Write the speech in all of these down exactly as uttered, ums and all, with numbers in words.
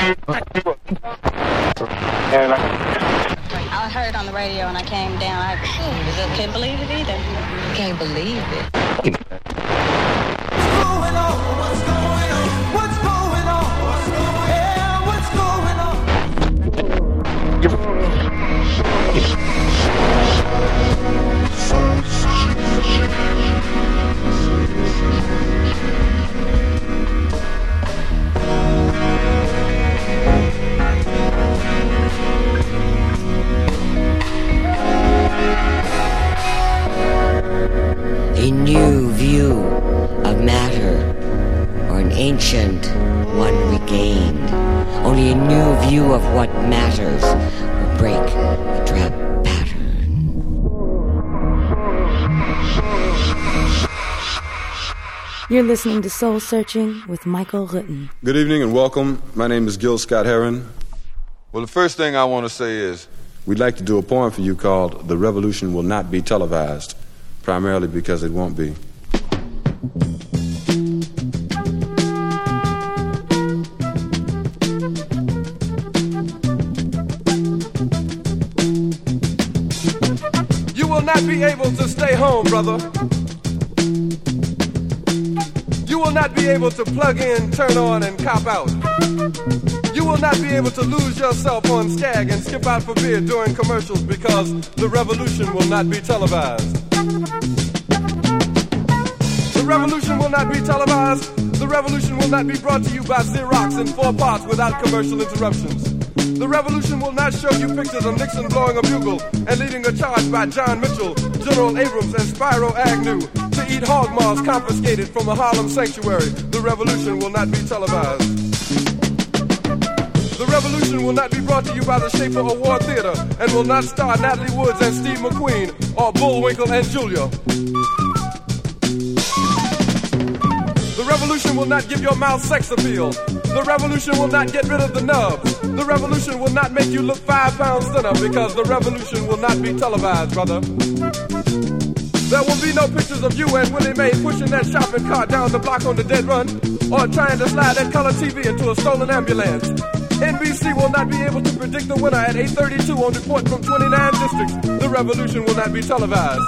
I heard it on the radio and I came down. I couldn't believe it either. Can't believe it. A new view of matter, or an ancient one regained. Only a new view of what matters will break the trap pattern. You're listening to Soul Searching with Michael Rutten. Good evening and welcome. My name is Gil Scott-Heron. Well, the first thing I want to say is, we'd like to do a poem for you called The Revolution Will Not Be Televised, primarily because it won't be. You will not be able to stay home, brother. You will not be able to plug in, turn on, and cop out. You will not be able to lose yourself on Skag and skip out for beer during commercials because the revolution will not be televised. The revolution will not be televised. The revolution will not be brought to you by Xerox in four parts without commercial interruptions. The revolution will not show you pictures of Nixon blowing a bugle and leading a charge by John Mitchell, General Abrams, and Spyro Agnew to eat hog maws confiscated from a Harlem sanctuary. The revolution will not be televised. The revolution will not be brought to you by the Schaefer Award Theater and will not star Natalie Woods and Steve McQueen or Bullwinkle and Julia. The revolution will not give your mouth sex appeal. The revolution will not get rid of the nubs. The revolution will not make you look five pounds thinner because the revolution will not be televised, brother. There will be no pictures of you and Willie Mae pushing that shopping cart down the block on the dead run or trying to slide that color T V into a stolen ambulance. N B C will not be able to predict the winner at eight thirty-two on report from twenty-nine districts. The revolution will not be televised.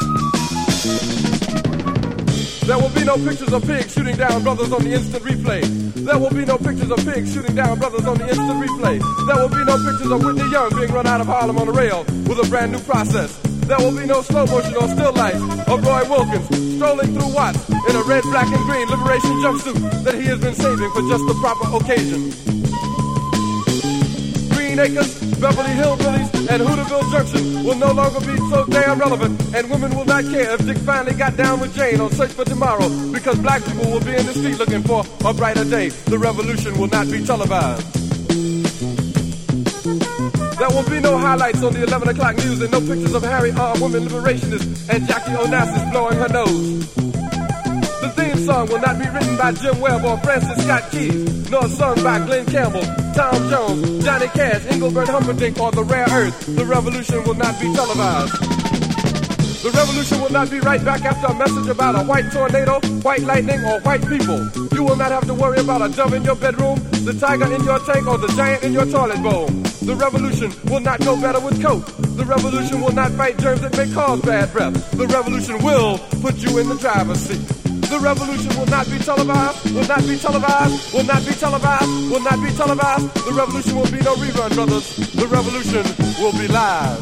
There will be no pictures of pigs shooting down brothers on the instant replay. There will be no pictures of pigs shooting down brothers on the instant replay. There will be no pictures of Whitney Young being run out of Harlem on a rail with a brand new process. There will be no slow motion or still life of Roy Wilkins strolling through Watts in a red, black, and green liberation jumpsuit that he has been saving for just the proper occasion. Green Acres, Beverly Hillbillies, and Hooterville Junction will no longer be so damn relevant, and women will not care if Dick finally got down with Jane on Search for Tomorrow, because black people will be in the street looking for a brighter day. The revolution will not be televised. There will be no highlights on the eleven o'clock news and no pictures of Harry R. Women Liberationists and Jackie Onassis blowing her nose. The theme song will not be written by Jim Webb or Francis Scott Keys, nor sung by Glenn Campbell, Tom Jones, Johnny Cash, Engelbert Humperdinck, or The Rare Earth. The revolution will not be televised. The revolution will not be right back after a message about a white tornado, white lightning, or white people. You will not have to worry about a dove in your bedroom, the tiger in your tank, or the giant in your toilet bowl. The revolution will not go better with Coke. The revolution will not fight germs that may cause bad breath. The revolution will put you in the driver's seat. The revolution will not be televised, will not be televised, will not be televised, will not be televised. The revolution will be no rerun, brothers. The revolution will be live.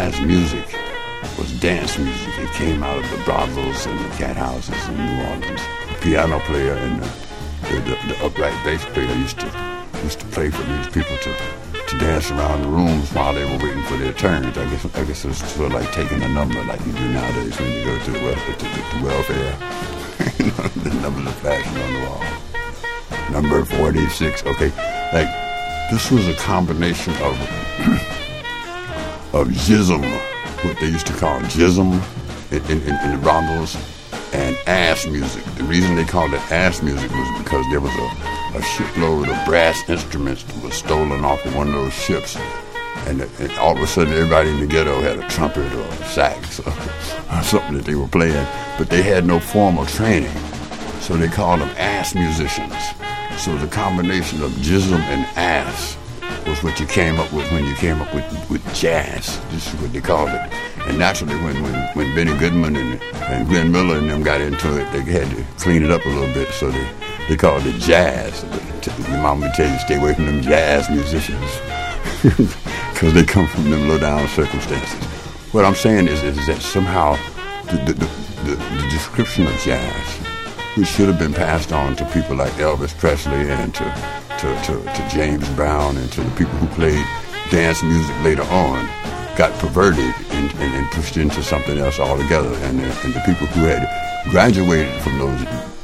jazz music was dance music. It came out of the brothels and the cat houses in New Orleans. The piano player and the, the, the, the upright bass player used to used to play for these people to, to dance around the rooms while they were waiting for their turns. I guess I guess it was sort of like taking a number like you do nowadays when you go to the, wel- to the, to welfare. You know, the numbers are flashing on the wall. Number forty-six. Okay, like this was a combination of of jism, what they used to call jism in, in, in the brothels, and ass music. The reason they called it ass music was because there was a, a shipload of brass instruments that was stolen off of one of those ships. And, and all of a sudden, everybody in the ghetto had a trumpet or a sax or, or something that they were playing, but they had no formal training, so they called them ass musicians. So the combination of jism and ass was what you came up with when you came up with, with jazz. This is what they called it. And naturally, when, when, when Benny Goodman and, and Glenn Miller and them got into it, they had to clean it up a little bit, so they, they called it jazz. Your mama would tell you, stay away from them jazz musicians, because they come from them low-down circumstances. What I'm saying is, is that somehow the, the, the, the description of jazz, which should have been passed on to people like Elvis Presley and to, to, to, to James Brown and to the people who played dance music later on, got perverted and, and, and pushed into something else altogether. And, and the people who had graduated from those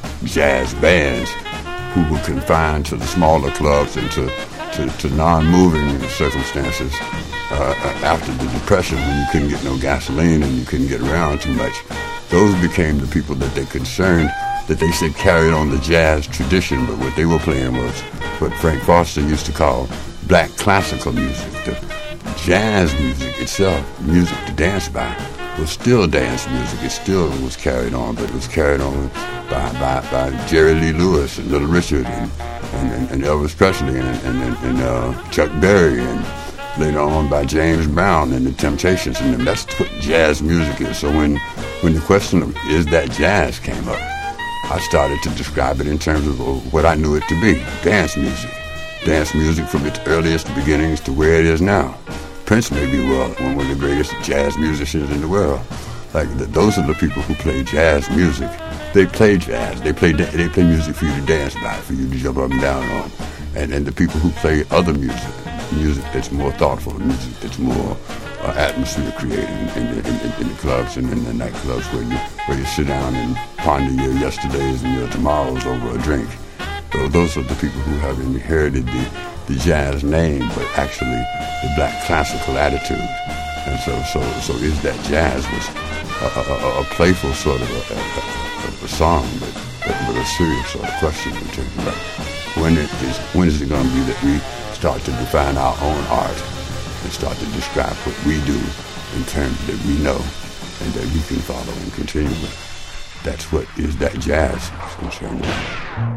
jazz bands, who were confined to the smaller clubs and to, to, to non-moving circumstances uh, after the Depression, when you couldn't get no gasoline and you couldn't get around too much, those became the people that they concerned, that they said carried on the jazz tradition, but what they were playing was what Frank Foster used to call black classical music. The jazz music itself, music to dance by, was still dance music. It still was carried on, but it was carried on by by, by Jerry Lee Lewis and Little Richard and, and, and Elvis Presley and, and, and uh, Chuck Berry, and later on by James Brown and the Temptations. And that's what jazz music is. So when, when the question of is that jazz came up, I started to describe it in terms of what I knew it to be, dance music. Dance music from its earliest beginnings to where it is now. Prince may be well one of the greatest jazz musicians in the world. Like the, those are the people who play jazz music. They play jazz. They play they play music for you to dance by, for you to jump up and down on. And and the people who play other music, music that's more thoughtful, music that's more uh, atmosphere created in, in, in, in the clubs and in the nightclubs where you where you sit down and ponder your yesterdays and your tomorrows over a drink. So those are the people who have inherited the, the jazz name, but actually the black classical attitude. And so, so, so is that jazz was a, a, a playful sort of a, a, a song, but, but, but a serious sort of question in terms of like, when it is, when is it going to be that we start to define our own art and start to describe what we do in terms that we know and that we can follow and continue with. That's what is that jazz is concerned with.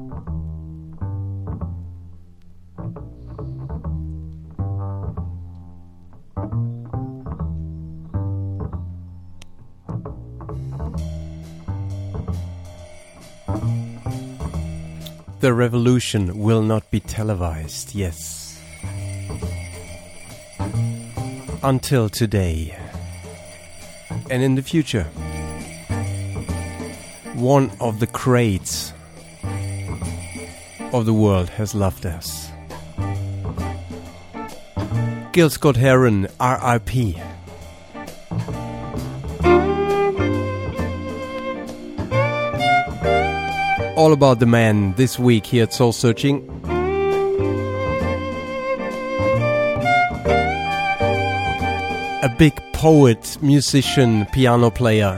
The revolution will not be televised, yes. Until today. And in the future. One of the greats of the world has left us. Gil Scott-Heron, R I P All about the man this week here at Soul Searching. A big poet, musician, piano player.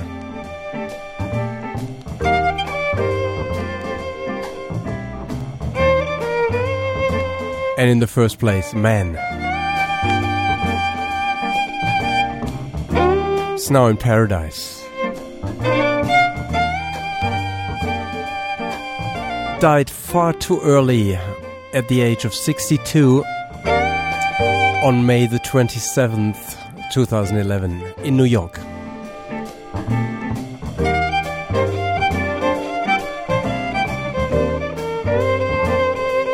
And in the first place, man. It's now in paradise. Died far too early at the age of sixty-two on May the twenty-seventh, twenty eleven in New York.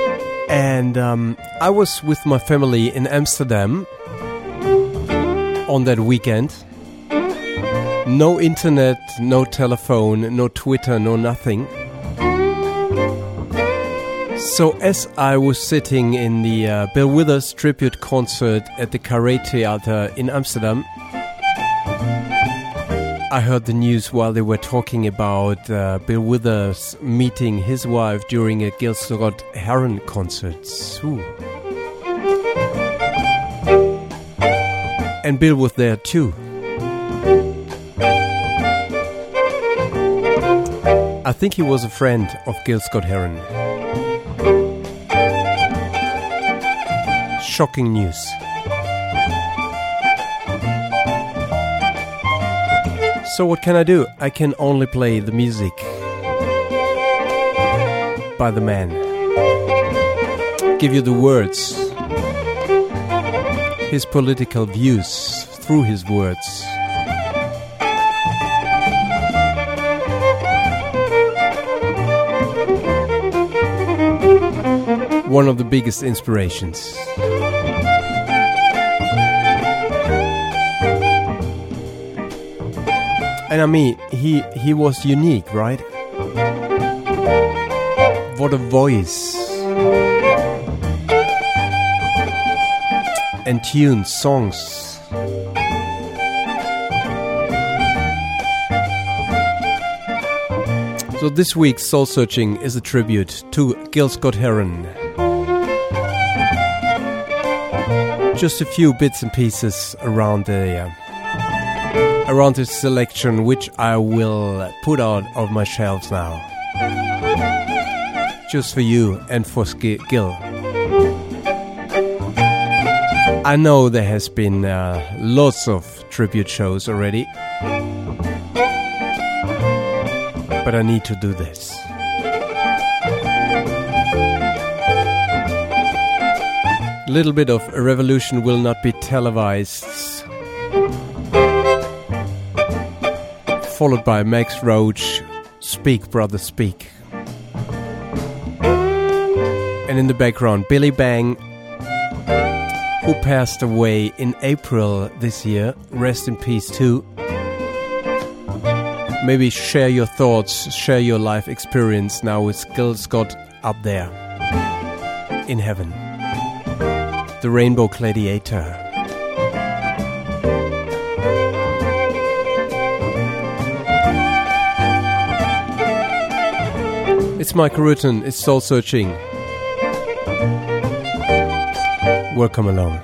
And um, I was with my family in Amsterdam on that weekend. No internet, no telephone, no Twitter, no nothing. So as I was sitting in the uh, Bill Withers tribute concert at the Carré Theater in Amsterdam, I heard the news while they were talking about uh, Bill Withers meeting his wife during a Gil Scott-Heron concert. Ooh. And Bill was there too. I think he was a friend of Gil Scott-Heron. Shocking news. So what can I do? I can only play the music by the man. Give you the words. His political views through his words. One of the biggest inspirations. And I mean, he, he was unique, right? What a voice. And tunes, songs. So this week's Soul Searching is a tribute to Gil Scott-Heron. Just a few bits and pieces around the... Uh, around this selection, which I will put out of my shelves now. Just for you and for Gil. I know there has been uh, lots of tribute shows already, but I need to do this. A little bit of A Revolution will not be televised. Followed by Max Roach, Speak Brother Speak. And in the background, Billy Bang, who passed away in April this year. Rest in peace too. Maybe share your thoughts, share your life experience now with Gil Scott up there in heaven. The Rainbow Gladiator. It's Michael Rutten, it's Soul Searching. Welcome along.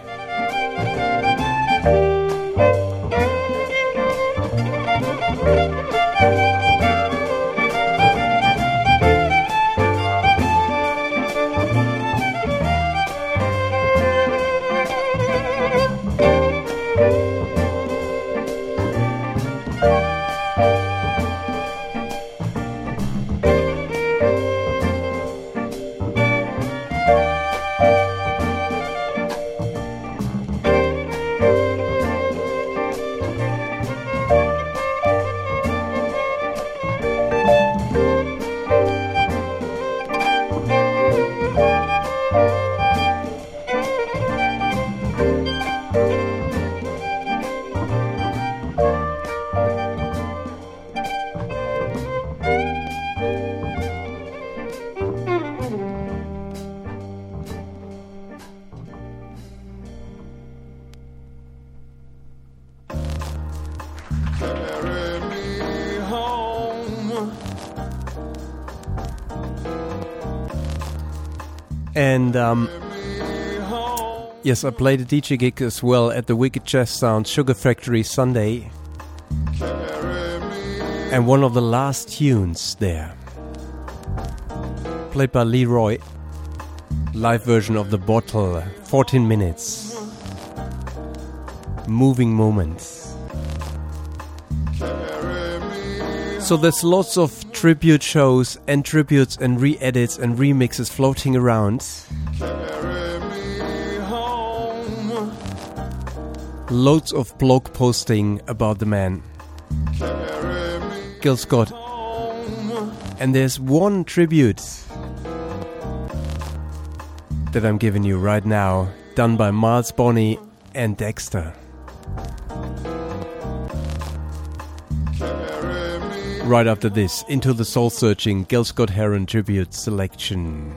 And um, yes, I played a D J gig as well at the Wicked Jazz Sound Sugar Factory Sunday. And one of the last tunes there, played by Leroy, live version of The Bottle, fourteen minutes. Moving moments. So there's lots of tribute shows and tributes and re-edits and remixes floating around. Loads of blog posting about the man, Gil Scott. And there's one tribute that I'm giving you right now, done by Miles Bonney and Dexter. Right after this, Into the Soul Searching, Gil Scott-Heron tribute selection.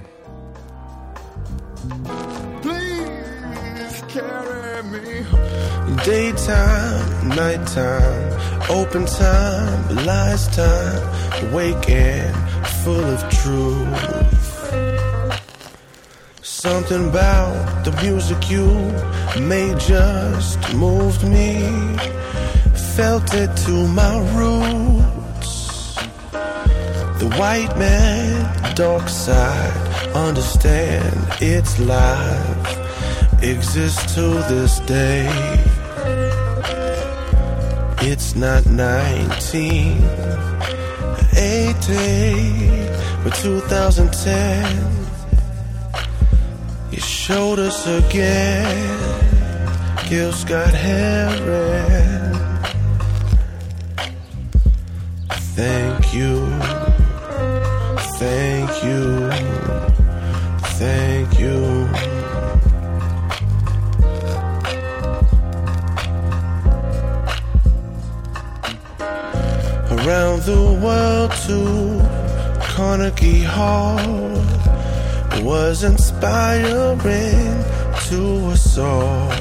Please carry me. Daytime, nighttime, open time, lies time, awake and full of truth. Something about the music you made just moved me. Felt it to my roots. The white man, dark side, understand it's life, exists to this day. It's not nineteen eighty, but two thousand ten. You showed us again, Gil Scott-Heron. Thank you, thank you, thank you. Around the world to Carnegie Hall was inspiring to us all.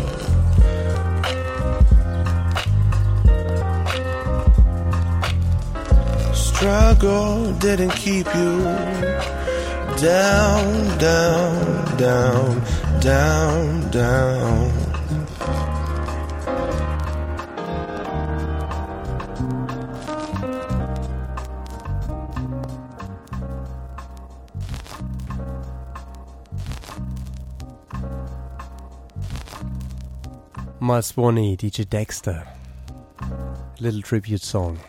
Struggle didn't keep you down, down, down, down, down. Miles Swanee, D J Dexter. Little tribute song.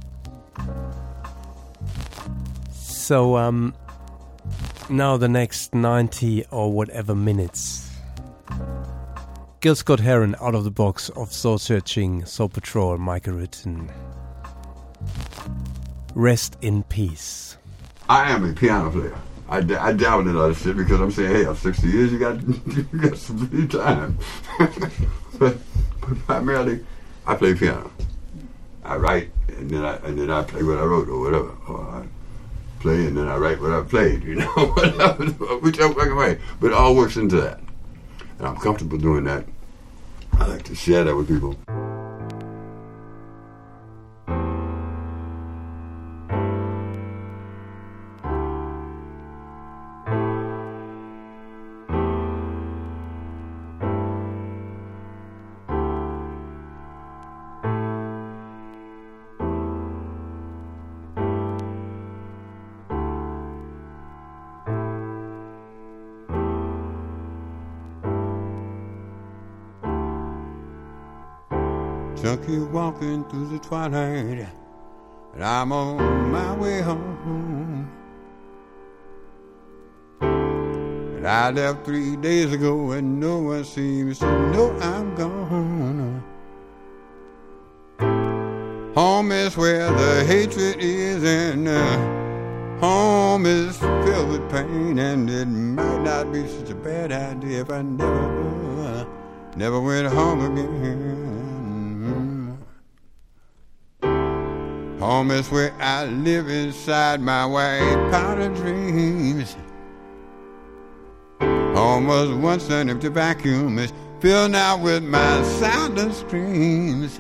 So, um, now the next ninety or whatever minutes. Gil Scott-Heron out of the box of Soul Searching, Soul Patrol, Michael Rutten. Rest in peace. I am a piano player. I, d- I dabble in other shit because I'm saying, hey, I'm sixty years, you got, you got some free time. but, but primarily, I play piano. I write, and then I and then I play what I wrote or whatever. Or I play, and then I write what I played, you know, whatever, whichever fucking way. But it all works into that. And I'm comfortable doing that. I like to share that with people. Junkie walking through the twilight, and I'm on my way home. And I left three days ago, and no one seems to know I'm gone. Home is where the hatred is, and uh, home is filled with pain, and it might not be such a bad idea if I never, never went home again. Home is where I live inside my white powder dreams. Home was once an empty vacuum, it's filled now with my silent screams.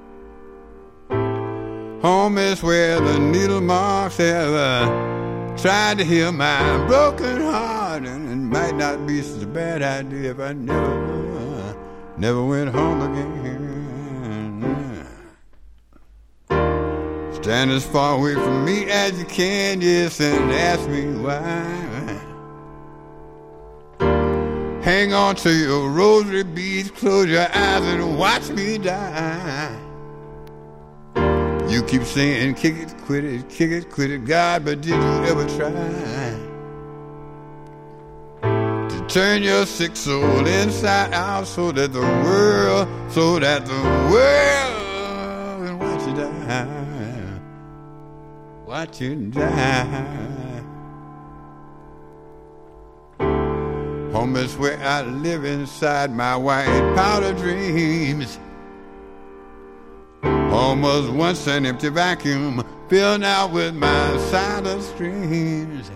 Home is where the needle marks have uh, tried to heal my broken heart, and it might not be such a bad idea if I never, never went home again. Stand as far away from me as you can, yes, and ask me why. Hang on to your rosary beads, close your eyes and watch me die. You keep saying, kick it, quit it, kick it, quit it, God, but did you ever try to turn your sick soul inside out so that the world, so that the world can watch you die? Watch you die. Home is where I live inside my white powder dreams. Home Home was once an empty vacuum, filled now with my silent streams.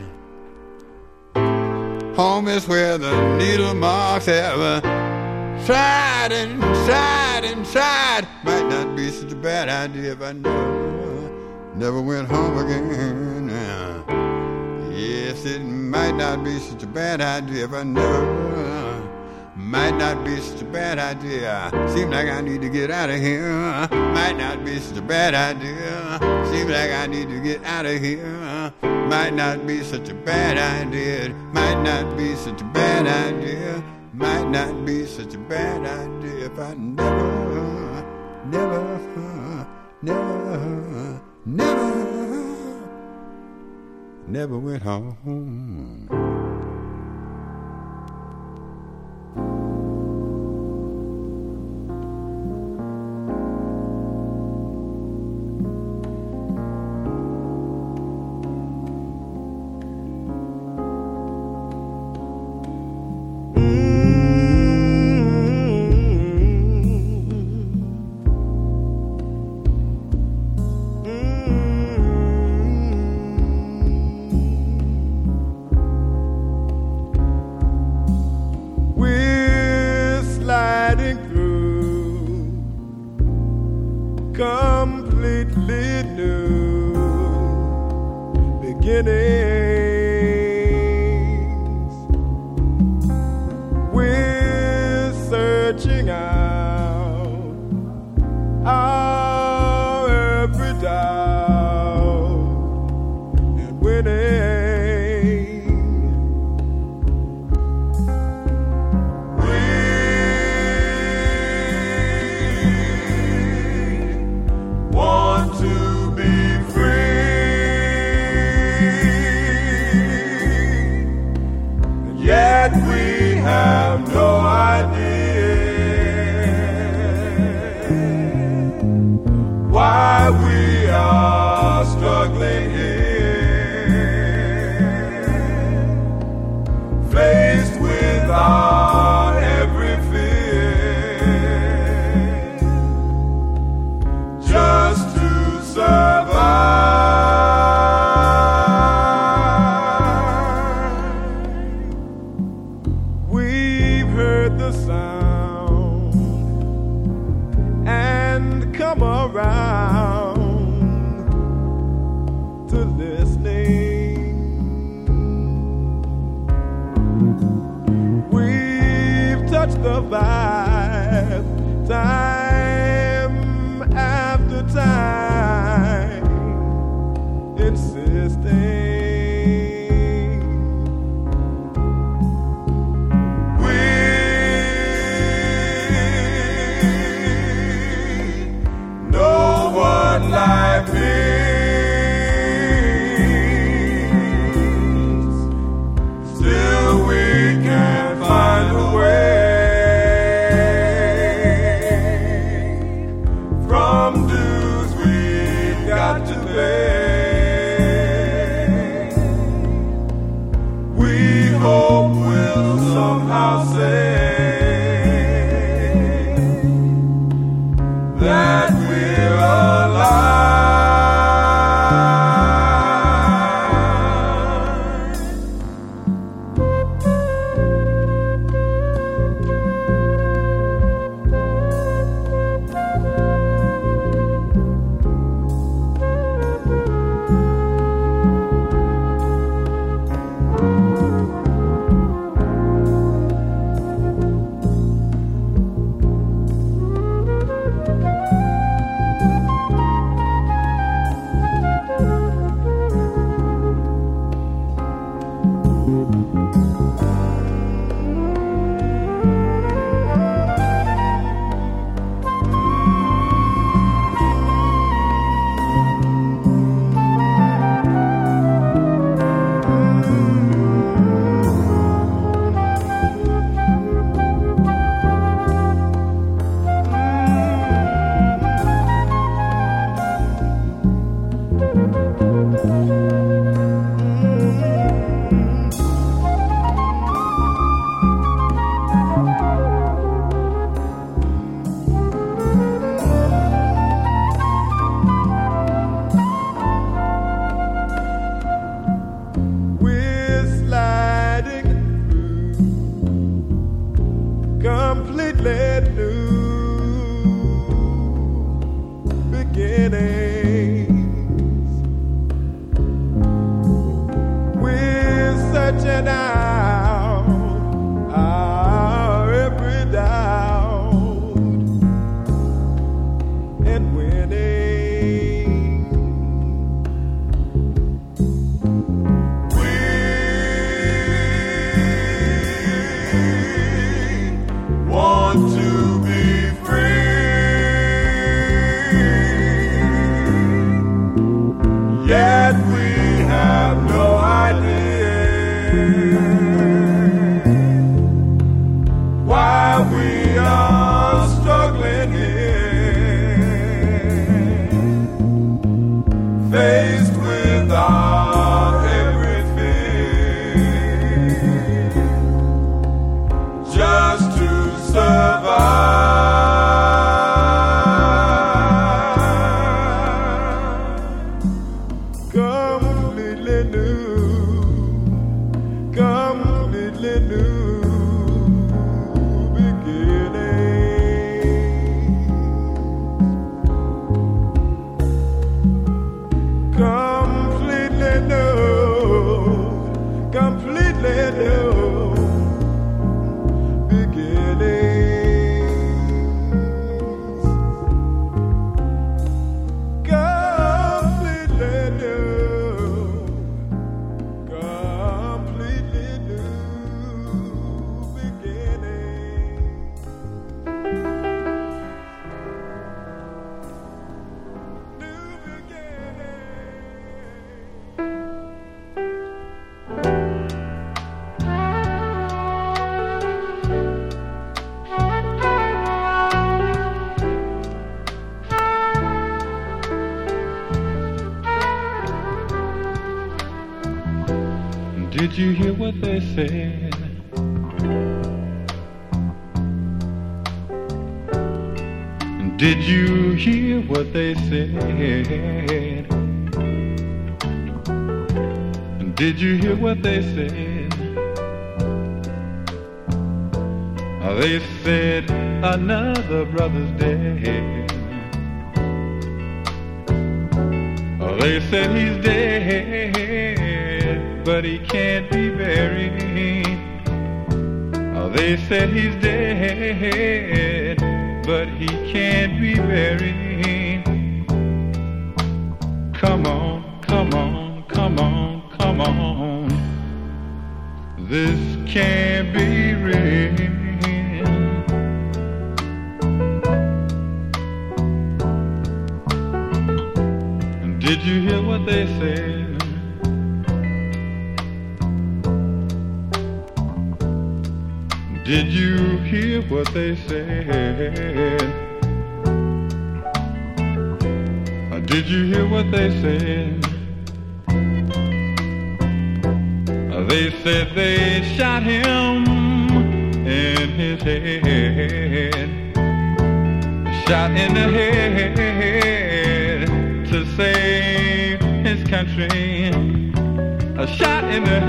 Home is where the needle marks have tried and tried and tried. Might not be such a bad idea if I never, never went home again. Yes, it might not be such a bad idea if I never, might not be such a bad idea. Seems like I need to get out of here. Might not be such a bad idea. Seems like I need to get out of here. Might not be such a bad idea. Might not be such a bad idea. Might not be such a bad idea if I never, never, never, never, never went home. completely new beginnings. We're searching out our every doubt and winning. We want to be free, yet we have no idea why we are struggling here, faced with our everything, just to survive. Completely new, completely new beginnings. Completely new, completely new beginnings. Completely new, completely new beginnings. New Did you hear what they said? Did you hear what they said? Did you hear what they said? They said another brother's dead. They said he's dead, but he can't be buried. They said he's dead, but he can't be buried. Come on, come on, come on, come on. This can't be real. Did you hear what they said? Did you hear what they said? Did you hear what they said? They said they shot him in his head, shot in the head to save his country, a shot in the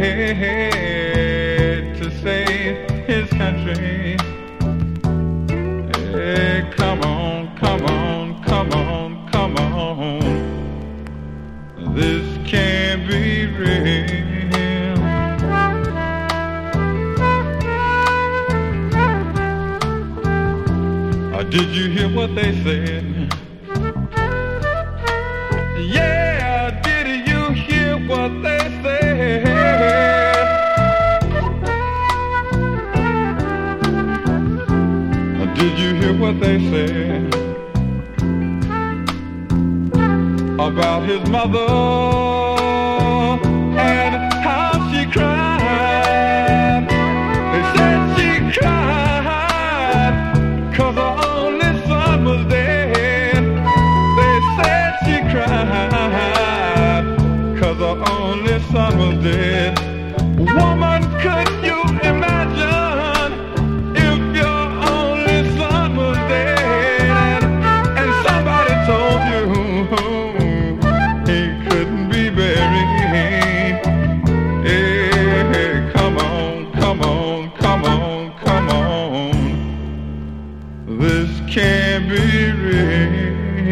head to save his country. Hey, come on, come on, come on, come on. This can't be real. Or did you hear what they said? Yeah, did you hear what they said? Did you hear what they said about his mother and how she cried? They said she cried 'cause her only son was dead. They said she cried 'cause her only son was dead. Woman, could you imagine if your only son was dead and somebody told you he couldn't be buried? can't be real.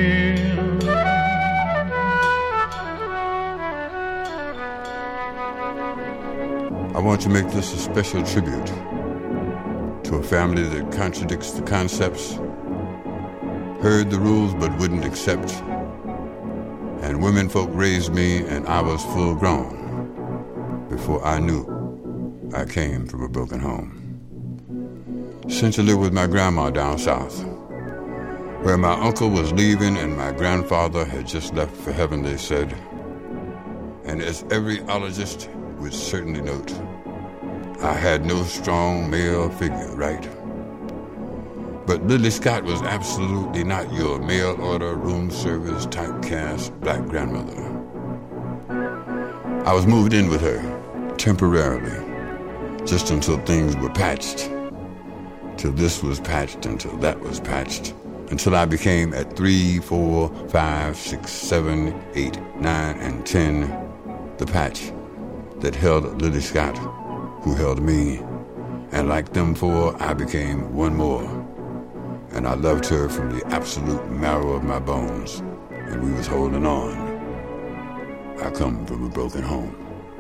I want to make this a special tribute to a family that contradicts the concepts, heard the rules but wouldn't accept, and women folk raised me and I was full grown before I knew I came from a broken home. Sent to live with my grandma down south, where my uncle was leaving and my grandfather had just left for heaven, they said. And as every ologist would certainly note, I had no strong male figure, right? But Lily Scott was absolutely not your mail order, room service, typecast black grandmother. I was moved in with her, temporarily, just until things were patched, till this was patched, until that was patched, until I became at three, four, five, six, seven, eight, nine, and ten, the patch that held Lily Scott, who held me, and like them four, I became one more, and I loved her from the absolute marrow of my bones, and we was holding on. I come from a broken home.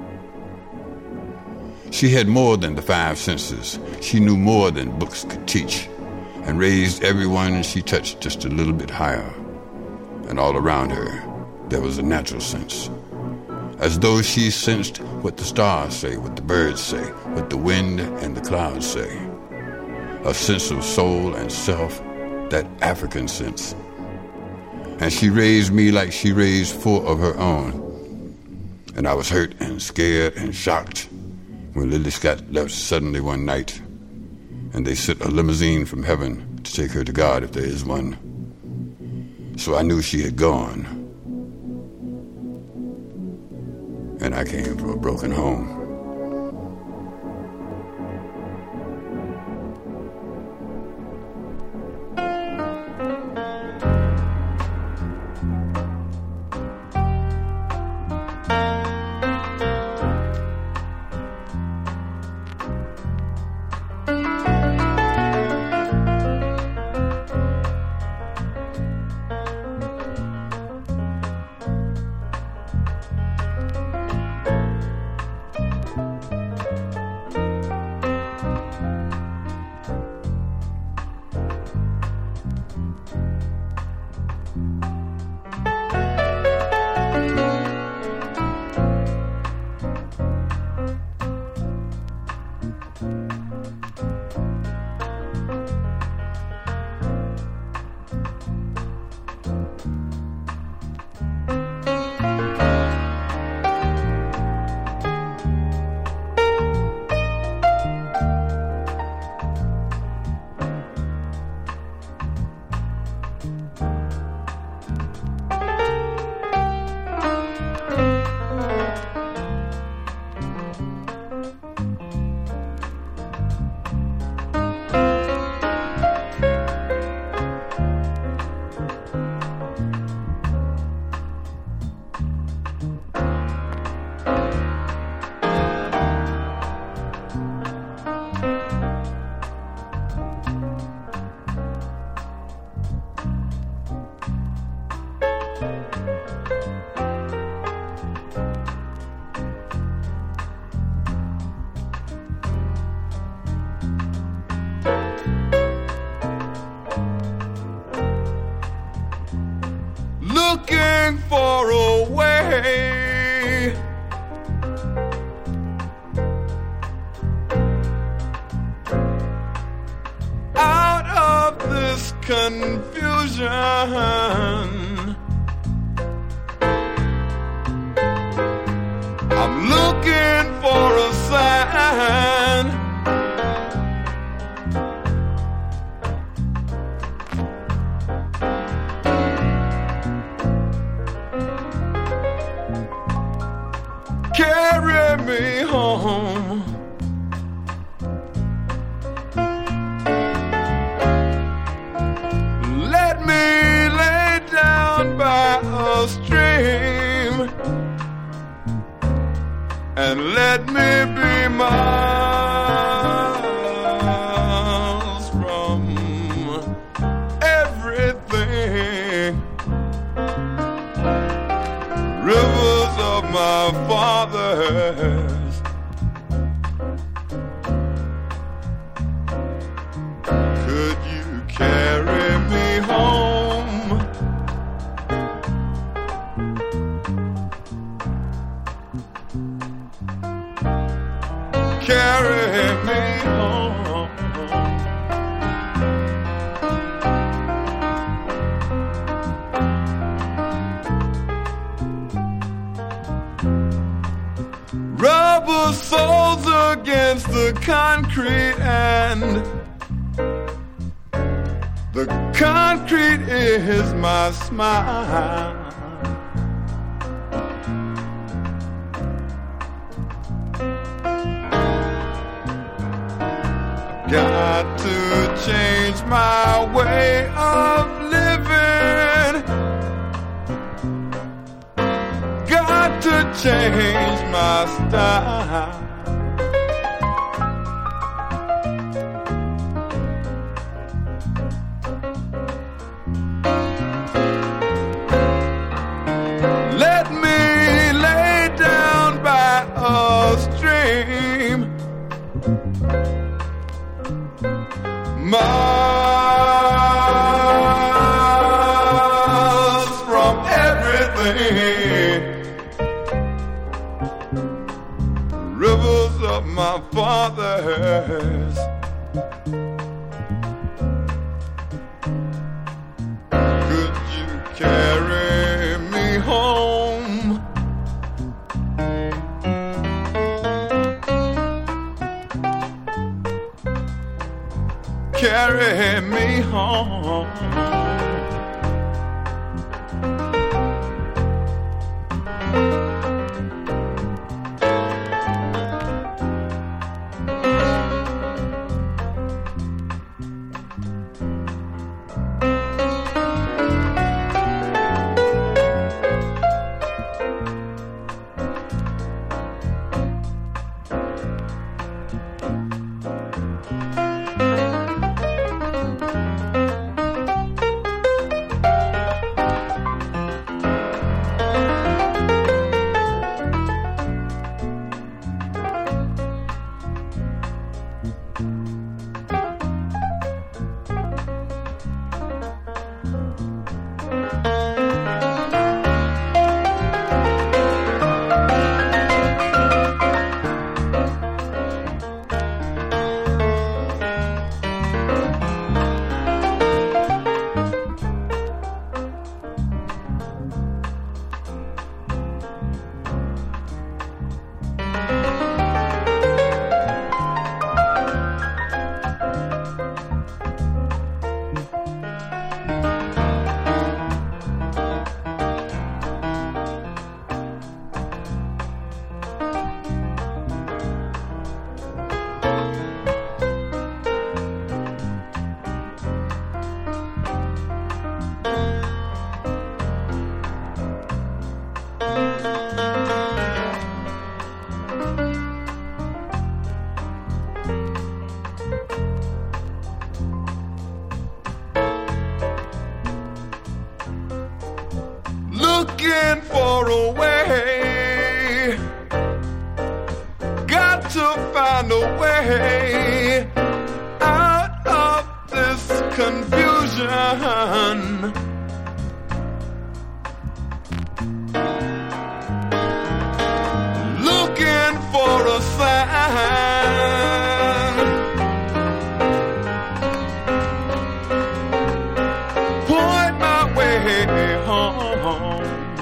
She had more than the five senses. She knew more than books could teach, and raised everyone she touched just a little bit higher. And all around her, there was a natural sense, as though she sensed what the stars say, what the birds say, what the wind and the clouds say. A sense of soul and self, that African sense. And she raised me like she raised four of her own. And I was hurt and scared and shocked when Lily Scott left suddenly one night, and they sent a limousine from heaven to take her to God, if there is one. So I knew she had gone. And I came from a broken home. Looking for a way out of this confusion. I'm looking for a sign. Carry me home. Let me lay down by a stream, and let me be miles from every concrete and the concrete is my smile. Got to change my way of living. Got to change my style. Let me lay down by a stream. Miles from everything. Rivers of my fathers. Could you carry me home? Carry me home. Looking for a way, got to find a way out of this confusion. Looking for a sign, point my way home.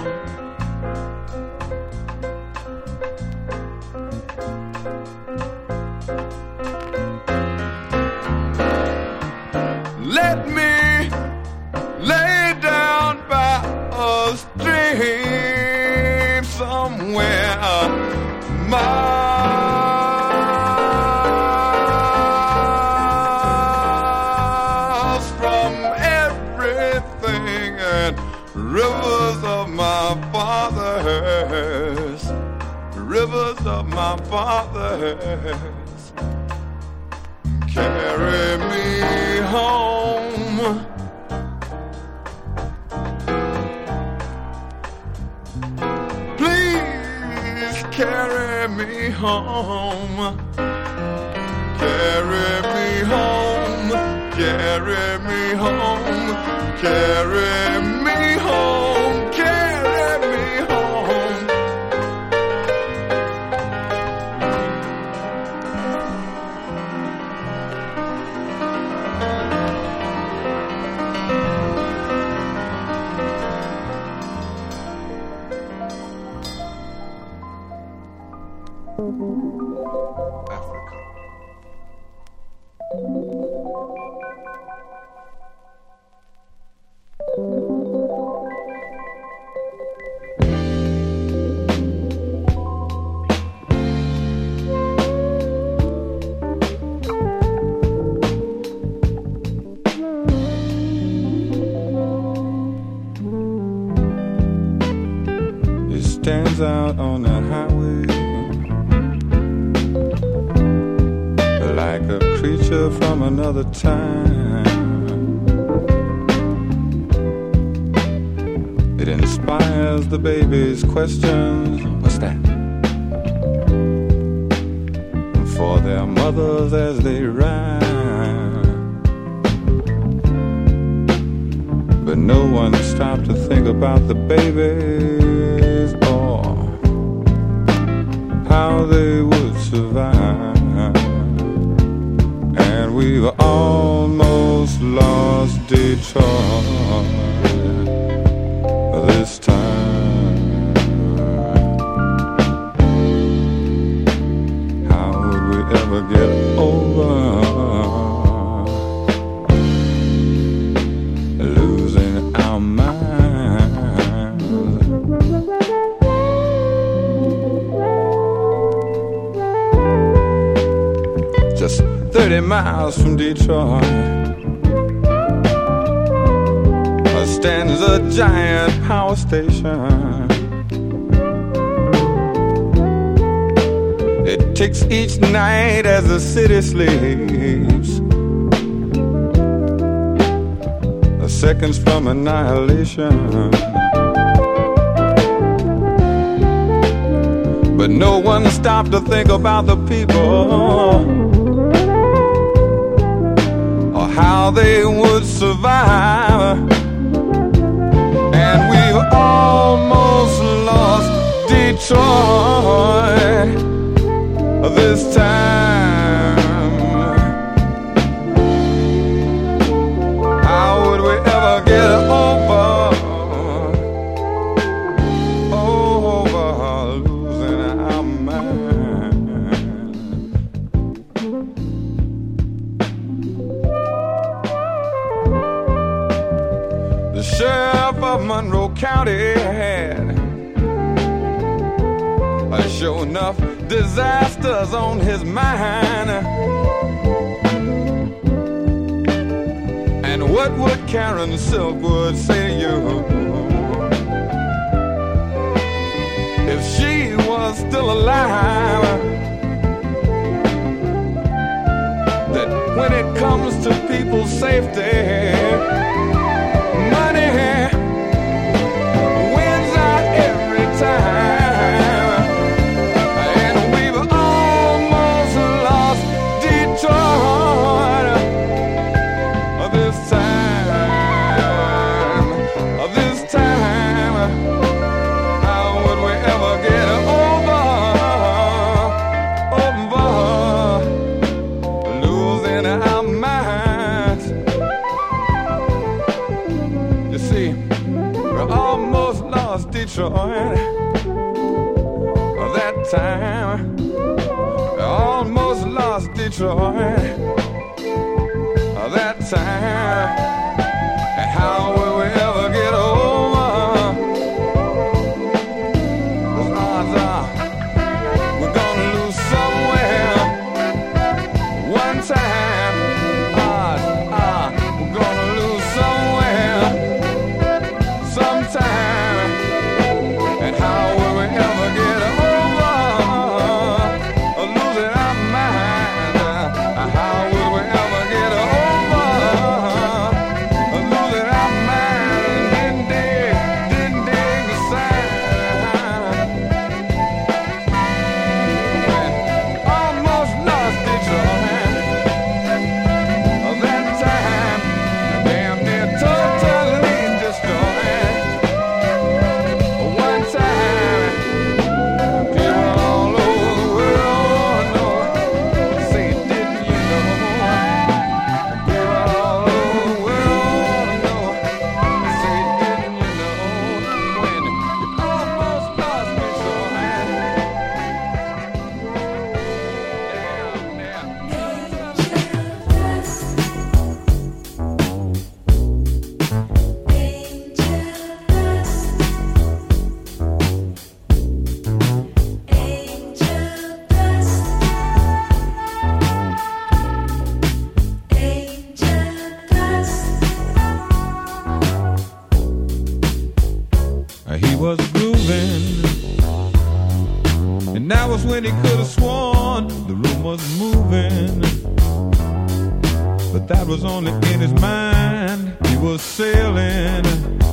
Let me lay down by a stream somewhere, miles from everything, and rivers of my fathers, rivers of my fathers, carry me home. Please carry me home. Carry me home. Carry me home. Carry me home. Carry me home. Africa, stands out on the highway like a creature from another time. It inspires the baby's questions. What's that? For their mothers as they ride. But no one stopped to think about the babies or how they would survive. And we've almost lost Detroit this time. How would we ever get over losing our minds? Just thirty miles from Detroit stands a giant power station. It ticks each night as the city sleeps. The seconds from annihilation. But no one stopped to think about the people or how they would survive. And we've almost lost Detroit this time. How would we ever get over, over losing our mind? The sheriff of Monroe County had uh, sure enough disasters on his mind. And what would Karen Silkwood say to you if she was still alive? That when it comes to people's safety, money wins out every time. And we've almost lost Detroit this time. This time, how would we ever get over, over losing our minds? You see, we almost lost Detroit that time. We almost lost Detroit that time. And how will we ever get over? The odds are we're gonna lose somewhere one time. Odds are we're gonna lose somewhere sometime. And how will we ever get over losing our mind? How will we ever get over times when he could have sworn the room was moving, but that was only in his mind. He was sailing.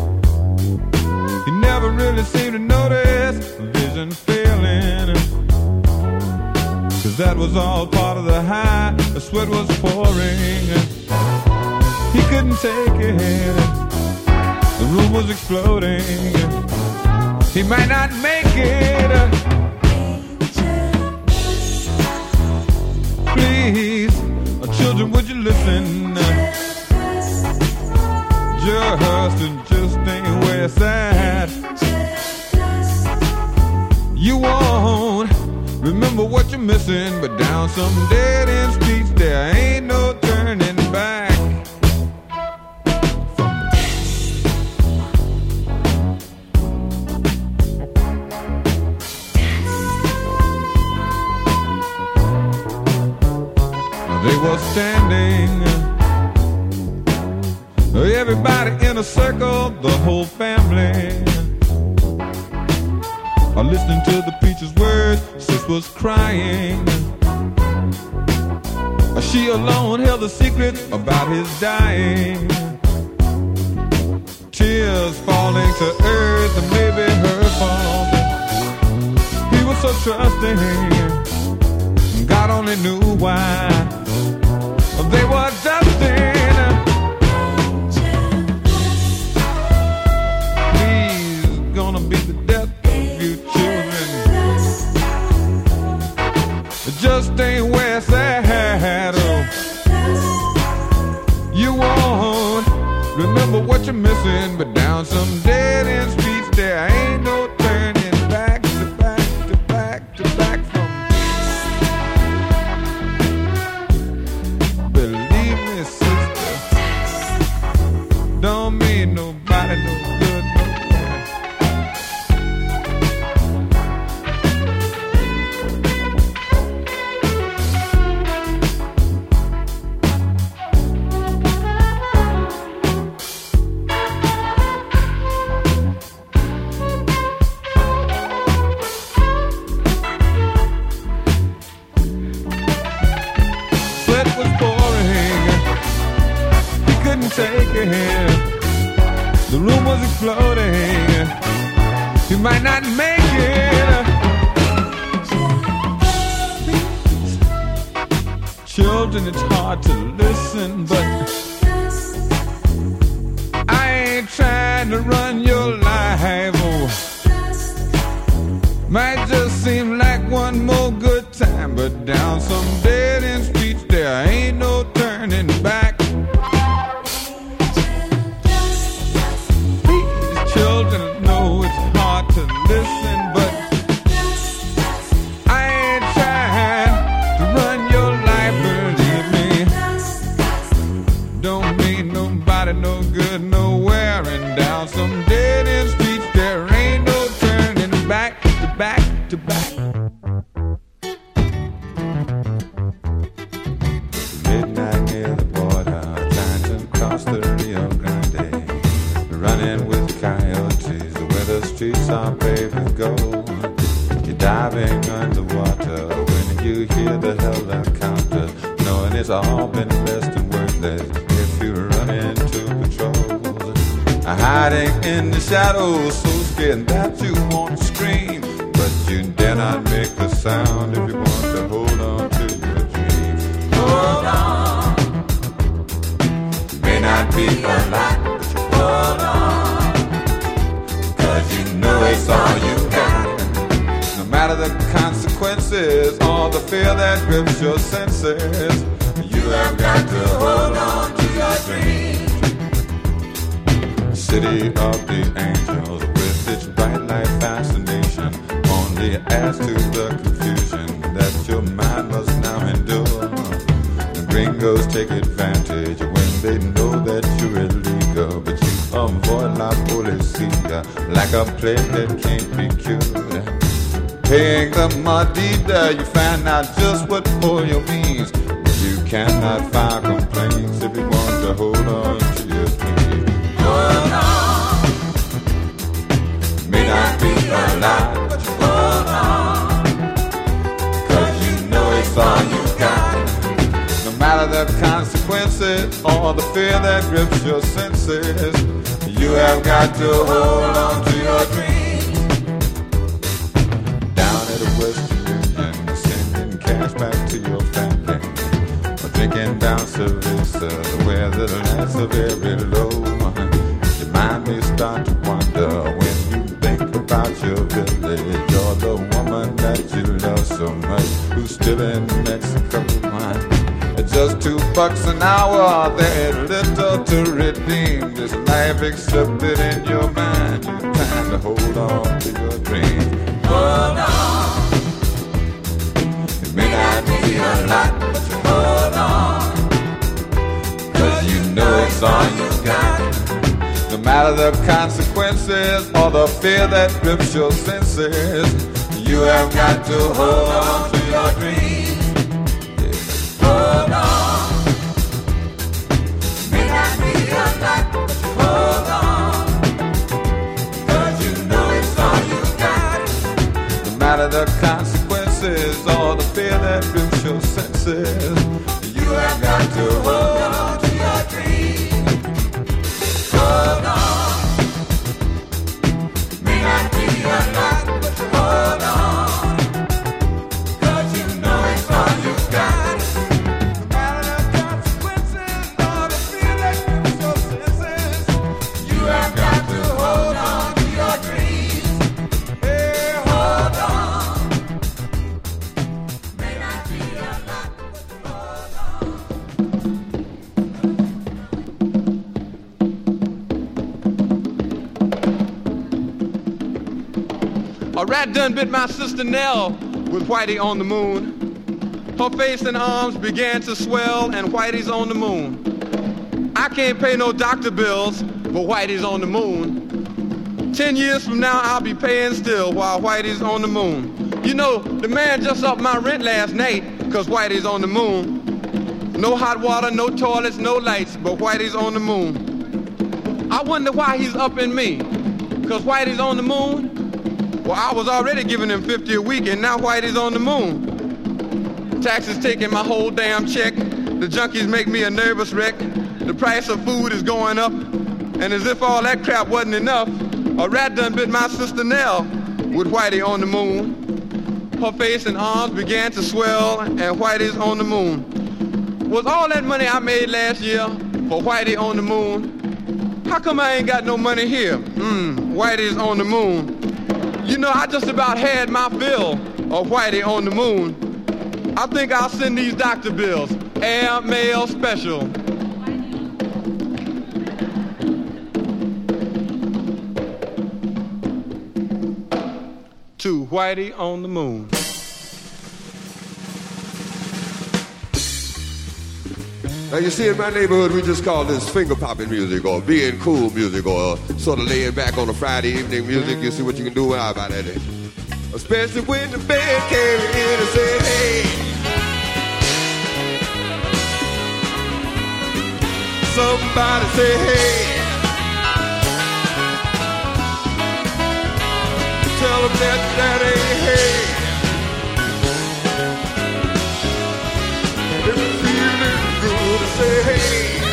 He never really seemed to notice vision failing, 'cause that was all part of the high. The sweat was pouring. He couldn't take it. The room was exploding. He might not make it. Please, children, would you listen? Just and just ain't where it's at. You won't remember what you're missing, but down some dead-end streets there ain't no turning back. They were standing, everybody in a circle, the whole family, listening to the preacher's words. Sis was crying. She alone held the secret about his dying. Tears falling to earth, and maybe her fault. He was so trusting, God only knew why. They were dusting. He's gonna be the death of you children. It just ain't where it's at. Oh. You won't remember what you're missing, but down some dead-end streets there ain't no turning back to back to back to back from. Don't mean nobody no good nowhere. Sweat was pouring. He couldn't take it. The room was exploding. You might not make it. Children, it's hard to listen, but I ain't trying to run your life. Oh. Might just seem like one more good time, but down some dead-end streets there ain't no turning back. Children know it's hard to listen, but I ain't trying to run your life, believe me. Don't mean nobody no good nowhere, and down some dead-end streets there ain't no turning back to back to back. Midnight near the border, trying to cross the Rio Grande, running with coyotes, where the streets are paved with gold. You're diving underwater when you hear the helicopter, knowing it's all been less than worthless if you run into patrols. Hiding in the shadows, so scared that you want to scream, but you dare not make a sound if you want to hold on to your dreams. Hold on. May not be a lot, but you hold on. You know it's all you got. No matter the consequences or the fear that grips your senses, you have got to hold on to your dreams. City of the angels with its bright light fascination only adds to the confusion that your mind must now endure. The gringos take advantage when they know that you're illegal, but you avoid la policia like a plague that can't be cured. Paying the Madida, you find out just what polio means. You cannot file complaints if you want to hold on to your dreams. Hold on. May not be a lot, but you hold on. consequences or the fear that grips your senses. You have got to hold on to your dreams. Down at the Western Union, sending cash back to your family, or drinking down Cerveza where the lights are very low. Your mind may start to wander when you think about your village or the woman that you love so much who's still in Mexico. At just two bucks an hour, there ain't little to redeem this life except that in your mind you're trying to hold on to your dreams. Hold on. It may not be a lot, but you hold on, 'cause you know it's all you got. No matter the consequences or the fear that grips your senses, you have got to hold on to your dreams. Yeah. Hold on. May not be a lot, but you hold on, 'cause you know it's all you got. No matter the consequences or the fear that grips your senses, you have got to hold on to your dreams. Hold on. May not be a lot, but you hold on, 'cause you know it's all you got. No matter the consequences or the fear that grips your senses, you have got to hold on to your dreams. Hey, hold on. May not be a lot, but you hold on. A rat done bit my sister Nell with Whitey on the moon. Her face and arms began to swell, and Whitey's on the moon. I can't pay no doctor bills, but Whitey's on the moon. Ten years from now, I'll be paying still while Whitey's on the moon. You know, the man just upped my rent last night, 'cause Whitey's on the moon. No hot water, no toilets, no lights, but Whitey's on the moon. I wonder why he's upping me, 'cause Whitey's on the moon? Well, I was already giving him fifty a week, and now Whitey's on the moon. Taxes taking my whole damn check. The junkies make me a nervous wreck. The price of food is going up, and as if all that crap wasn't enough, a rat done bit my sister Nell with Whitey on the moon. Her face and arms began to swell, and Whitey's on the moon. Was all that money I made last year for Whitey on the moon? How come I ain't got no money here? Mmm, Whitey's on the moon. You know, I just about had my fill of Whitey on the moon. I think I'll send these doctor bills, air mail special. To Whitey on the moon. Now you see, in my neighborhood we just call this finger popping music or being cool music or sort of laying back on a Friday evening music. You see what you can do about that. Especially when the band came in and say, hey. Somebody say, hey. Tell them that that ain't hey. If you're feeling good, say hey.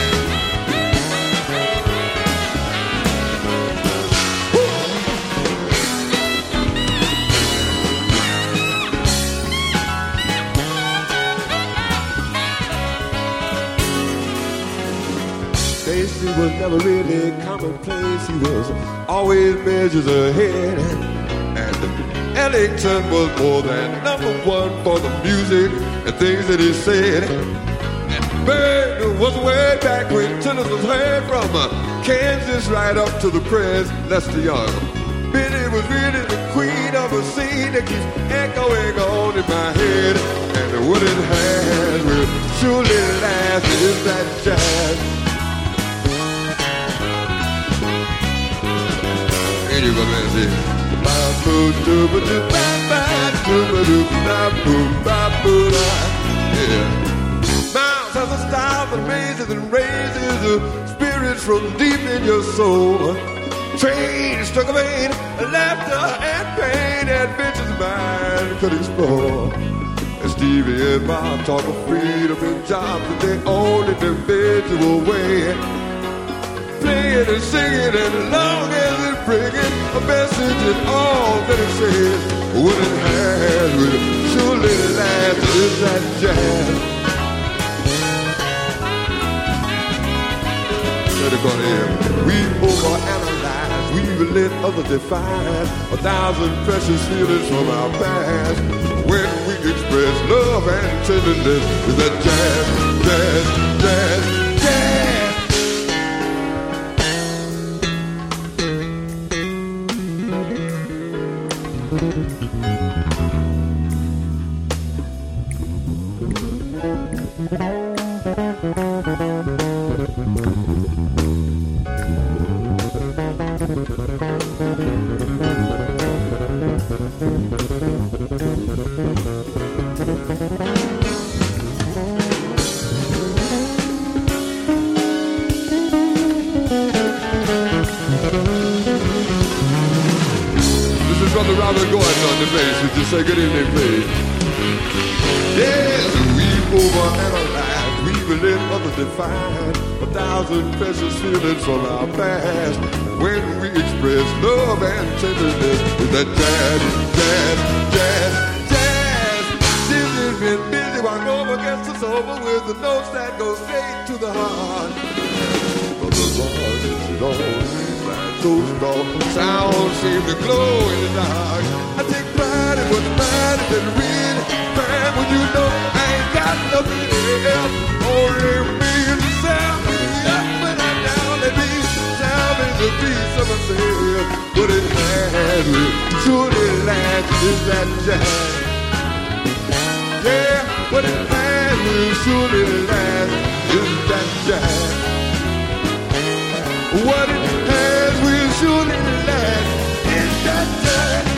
Stacy was never really commonplace. He was always measures ahead. And Ellington was more than number one for the music and things that he said. And Bird was way back when tennis was heard from uh, Kansas right up to the Prez, Lester Young. Benny was really the queen of a scene that keeps echoing on in my head. And the wooden hand will surely last in that jazz. Here you go, man, see. Yeah. Miles has a style that raises and raises the spirits from deep in your soul. Train struck a vein, laughter and pain, adventures mind could explore. It's Stevie and Bob talk of freedom and jobs in their own individual way. Playing and singing, and as long as it's bringing a message in all that it says, what it has will surely last. Is that jazz? Let it go in. We overanalyze, we let others define a thousand precious feelings from our past. When we express love and tenderness, is that jazz, jazz, jazz, jazz? Brother Robert Gordon on the bass. Would you say good evening, please? Yes, we overanalyze, we will let others define a thousand precious feelings from our past. When we express love and tenderness with that jazz, jazz, jazz, jazz. She's been busy while over gets us over with the notes that go straight to the heart. But the Lord is it all. Those strong sounds seem to glow in the dark. I take pride in what's mine and then read pride when you know I ain't got nothing else. Only me and the sound up when I'm down. Let me sound in the piece of myself. But it has me truly last is that jazz. Yeah, what it has me truly last is that jazz. What it has will surely last is that jazz.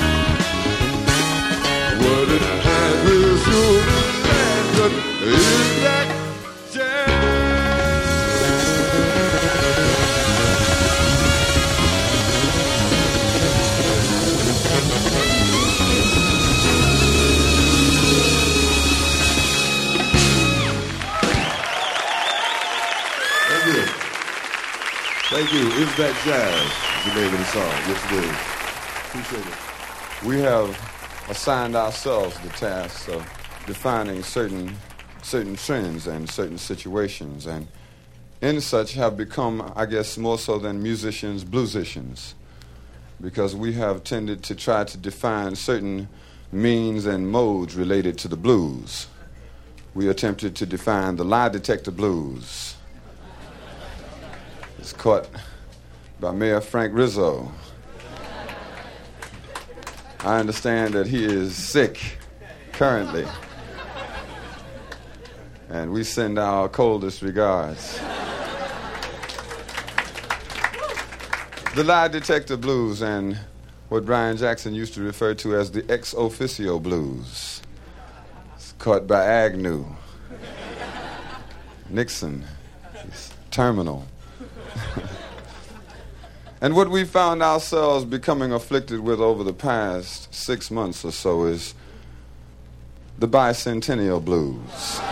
What it has will surely last is that Thank you. Is that jazz? Is the name of the song. Yes, it is. Appreciate it. We have assigned ourselves the task of defining certain certain trends and certain situations, and in such have become, I guess, more so than musicians, bluesicians, because we have tended to try to define certain means and modes related to the blues. We attempted to define the lie detector blues. It's caught by Mayor Frank Rizzo. I understand that he is sick currently, and we send our coldest regards. The lie detector blues, and what Brian Jackson used to refer to as the ex officio blues. It's caught by Agnew, Nixon, he's terminal. And what we found ourselves becoming afflicted with over the past six months or so is the bicentennial blues.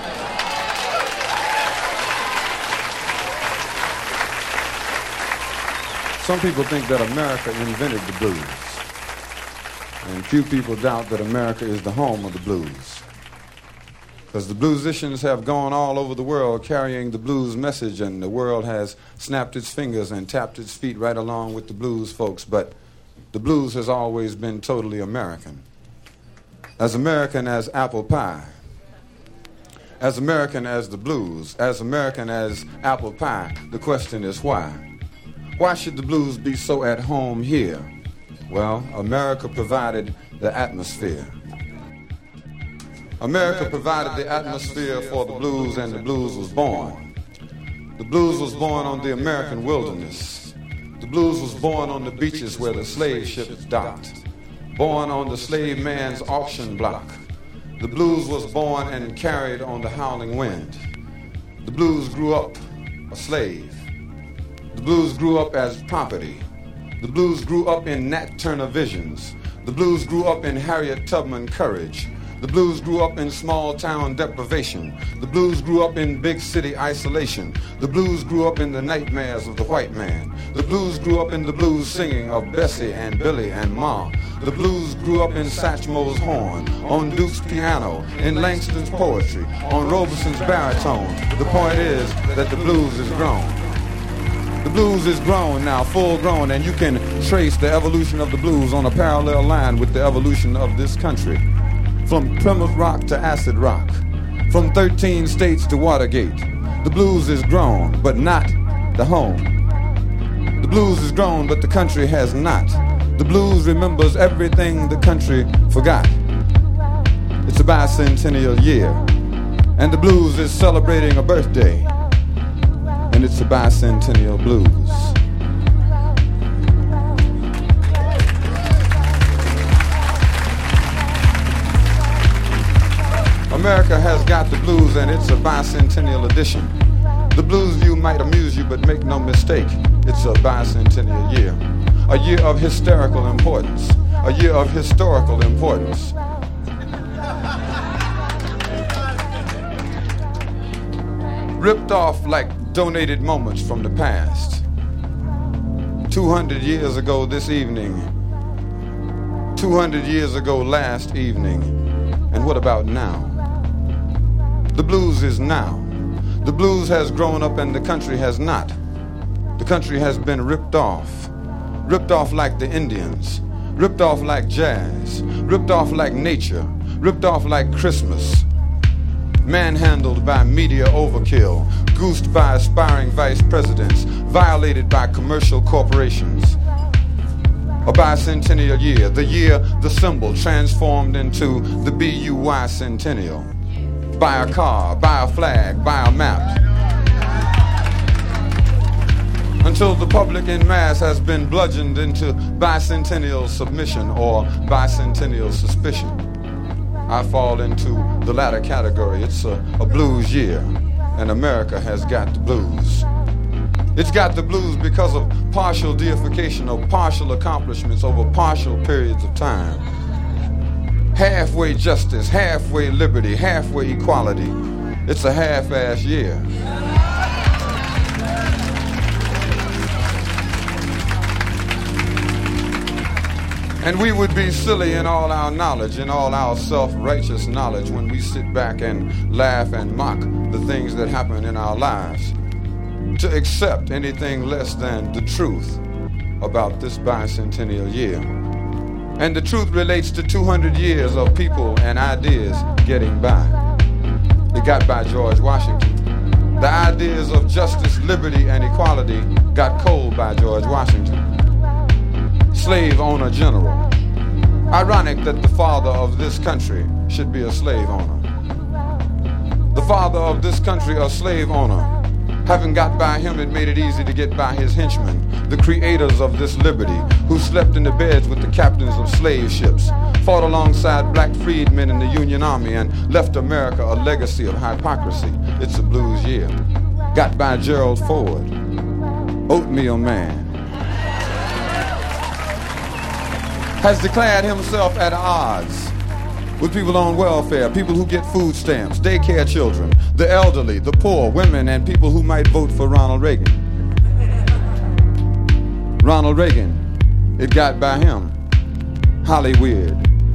Some people think that America invented the blues, and few people doubt that America is the home of the blues. Because the bluesicians have gone all over the world carrying the blues message, and the world has snapped its fingers and tapped its feet right along with the blues folks, but the blues has always been totally American. As American as apple pie, as American as the blues, as American as apple pie, the question is why? Why should the blues be so at home here? Well, America provided the atmosphere. America provided the atmosphere for the blues, and the blues was born. The blues was born on the American wilderness. The blues was born on the beaches where the slave ships docked. Born on the slave man's auction block. The blues was born and carried on the howling wind. The blues grew up a slave. The blues grew up as property. The blues grew up in Nat Turner visions. The blues grew up in Harriet Tubman courage. The blues grew up in small town deprivation. The blues grew up in big city isolation. The blues grew up in the nightmares of the white man. The blues grew up in the blues singing of Bessie and Billy and Ma. The blues grew up in Satchmo's horn, on Duke's piano, in Langston's poetry, on Robeson's baritone. The point is that the blues is grown. The blues is grown now, full grown, and you can trace the evolution of the blues on a parallel line with the evolution of this country. From Plymouth Rock to acid rock, from thirteen states to Watergate. The blues is grown, but not the home. The blues is grown, but the country has not. The blues remembers everything the country forgot. It's a bicentennial year, and the blues is celebrating a birthday, and it's a bicentennial blues. America has got the blues, and it's a bicentennial edition. The blues view might amuse you, but make no mistake, it's a bicentennial year. A year of hysterical importance. A year of historical importance. Ripped off like donated moments from the past. two hundred years ago this evening. two hundred years ago last evening. And what about now? The blues is now. The blues has grown up and the country has not. The country has been ripped off. Ripped off like the Indians. Ripped off like jazz. Ripped off like nature. Ripped off like Christmas. Manhandled by media overkill. Goosed by aspiring vice presidents. Violated by commercial corporations. A bicentennial year. The year, the symbol, transformed into the B U Y centennial. Buy a car, buy a flag, buy a map. Until the public in mass has been bludgeoned into bicentennial submission or bicentennial suspicion. I fall into the latter category. It's a, a blues year, and America has got the blues. It's got the blues because of partial deification of partial accomplishments over partial periods of time. Halfway justice, halfway liberty, halfway equality. It's a half-ass year. And we would be silly in all our knowledge, in all our self-righteous knowledge, when we sit back and laugh and mock the things that happen in our lives, to accept anything less than the truth about this bicentennial year. And the truth relates to two hundred years of people and ideas getting by. It got by George Washington. The ideas of justice, liberty, and equality got cold by George Washington. Slave owner general. Ironic that the father of this country should be a slave owner. The father of this country, a slave owner. Having got by him, it made it easy to get by his henchmen, the creators of this liberty, who slept in the beds with the captains of slave ships, fought alongside black freedmen in the Union Army, and left America a legacy of hypocrisy. It's a blues year. Got by Gerald Ford, Oatmeal Man. Has declared himself at odds with people on welfare, people who get food stamps, daycare children, the elderly, the poor, women, and people who might vote for Ronald Reagan. Ronald Reagan, it got by him. Hollywood.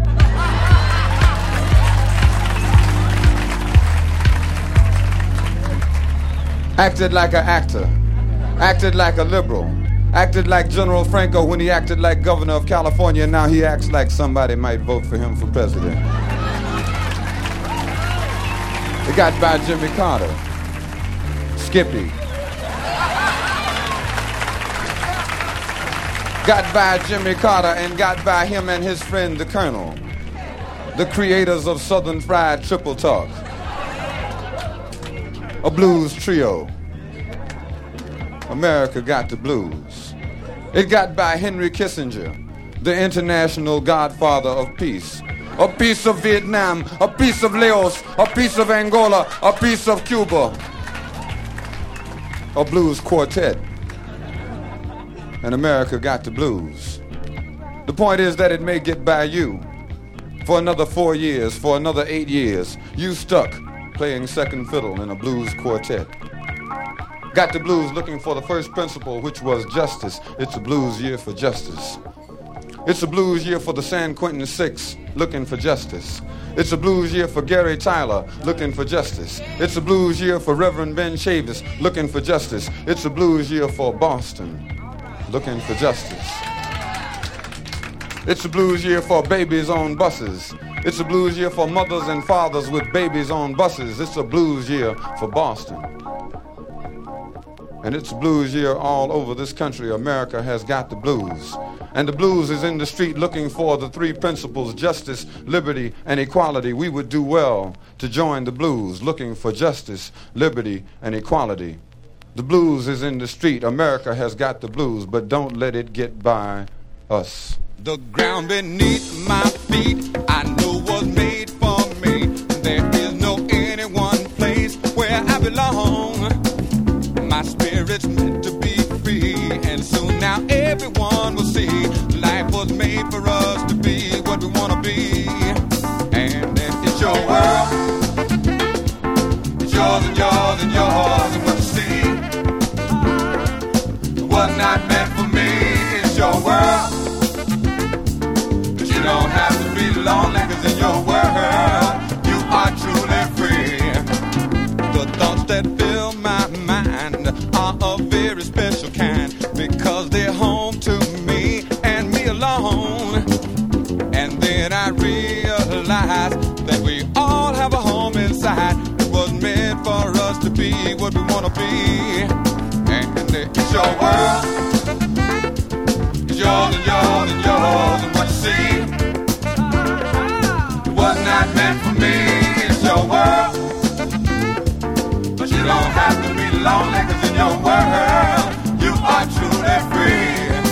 Acted like an actor, acted like a liberal. Acted like General Franco when he acted like governor of California, and now he acts like somebody might vote for him for president. It got by Jimmy Carter, Skippy. Got by Jimmy Carter and got by him and his friend the Colonel, the creators of Southern Fried Triple Talk, a blues trio. America got the blues. It got by Henry Kissinger, the international godfather of peace. A piece of Vietnam, a piece of Laos, a piece of Angola, a piece of Cuba. A blues quartet. And America got the blues. The point is that it may get by you, For another four years, for another eight years, you stuck playing second fiddle in a blues quartet. Got the blues looking for the first principle, which was justice. It's a blues year for justice. It's a blues year for the San Quentin Six, looking for justice. It's a blues year for Gary Tyler, looking for justice. It's a blues year for Reverend Ben Chavis, looking for justice. It's a blues year for Boston, looking for justice. It's a blues year for babies on buses. It's a blues year for mothers and fathers with babies on buses. It's a blues year for Boston. And it's a blues year all over this country. America has got the blues. And the blues is in the street looking for the three principles, justice, liberty, and equality. We would do well to join the blues looking for justice, liberty, and equality. The blues is in the street. America has got the blues, but don't let it get by us. The ground beneath my feet, I know was made for me. There is no any one place where I belong. My spirit's meant to be free, and soon now everyone will see life was made for us to be what we want to be. And it's your world, it's yours and yours and yours, and what you see was not meant for me. It's your world, but you don't have to be lonely, 'cause in your world you are truly free. The thoughts that fill my mind are a very special kind, because they're home to me and me alone. And then I realize that we all have a home inside that was meant for us to be what we want to be. And it's your world, it's yours and yours and yours, and what you see was not meant for me. It's your world, but you don't have to be lonely, 'cause in your world you are truly free.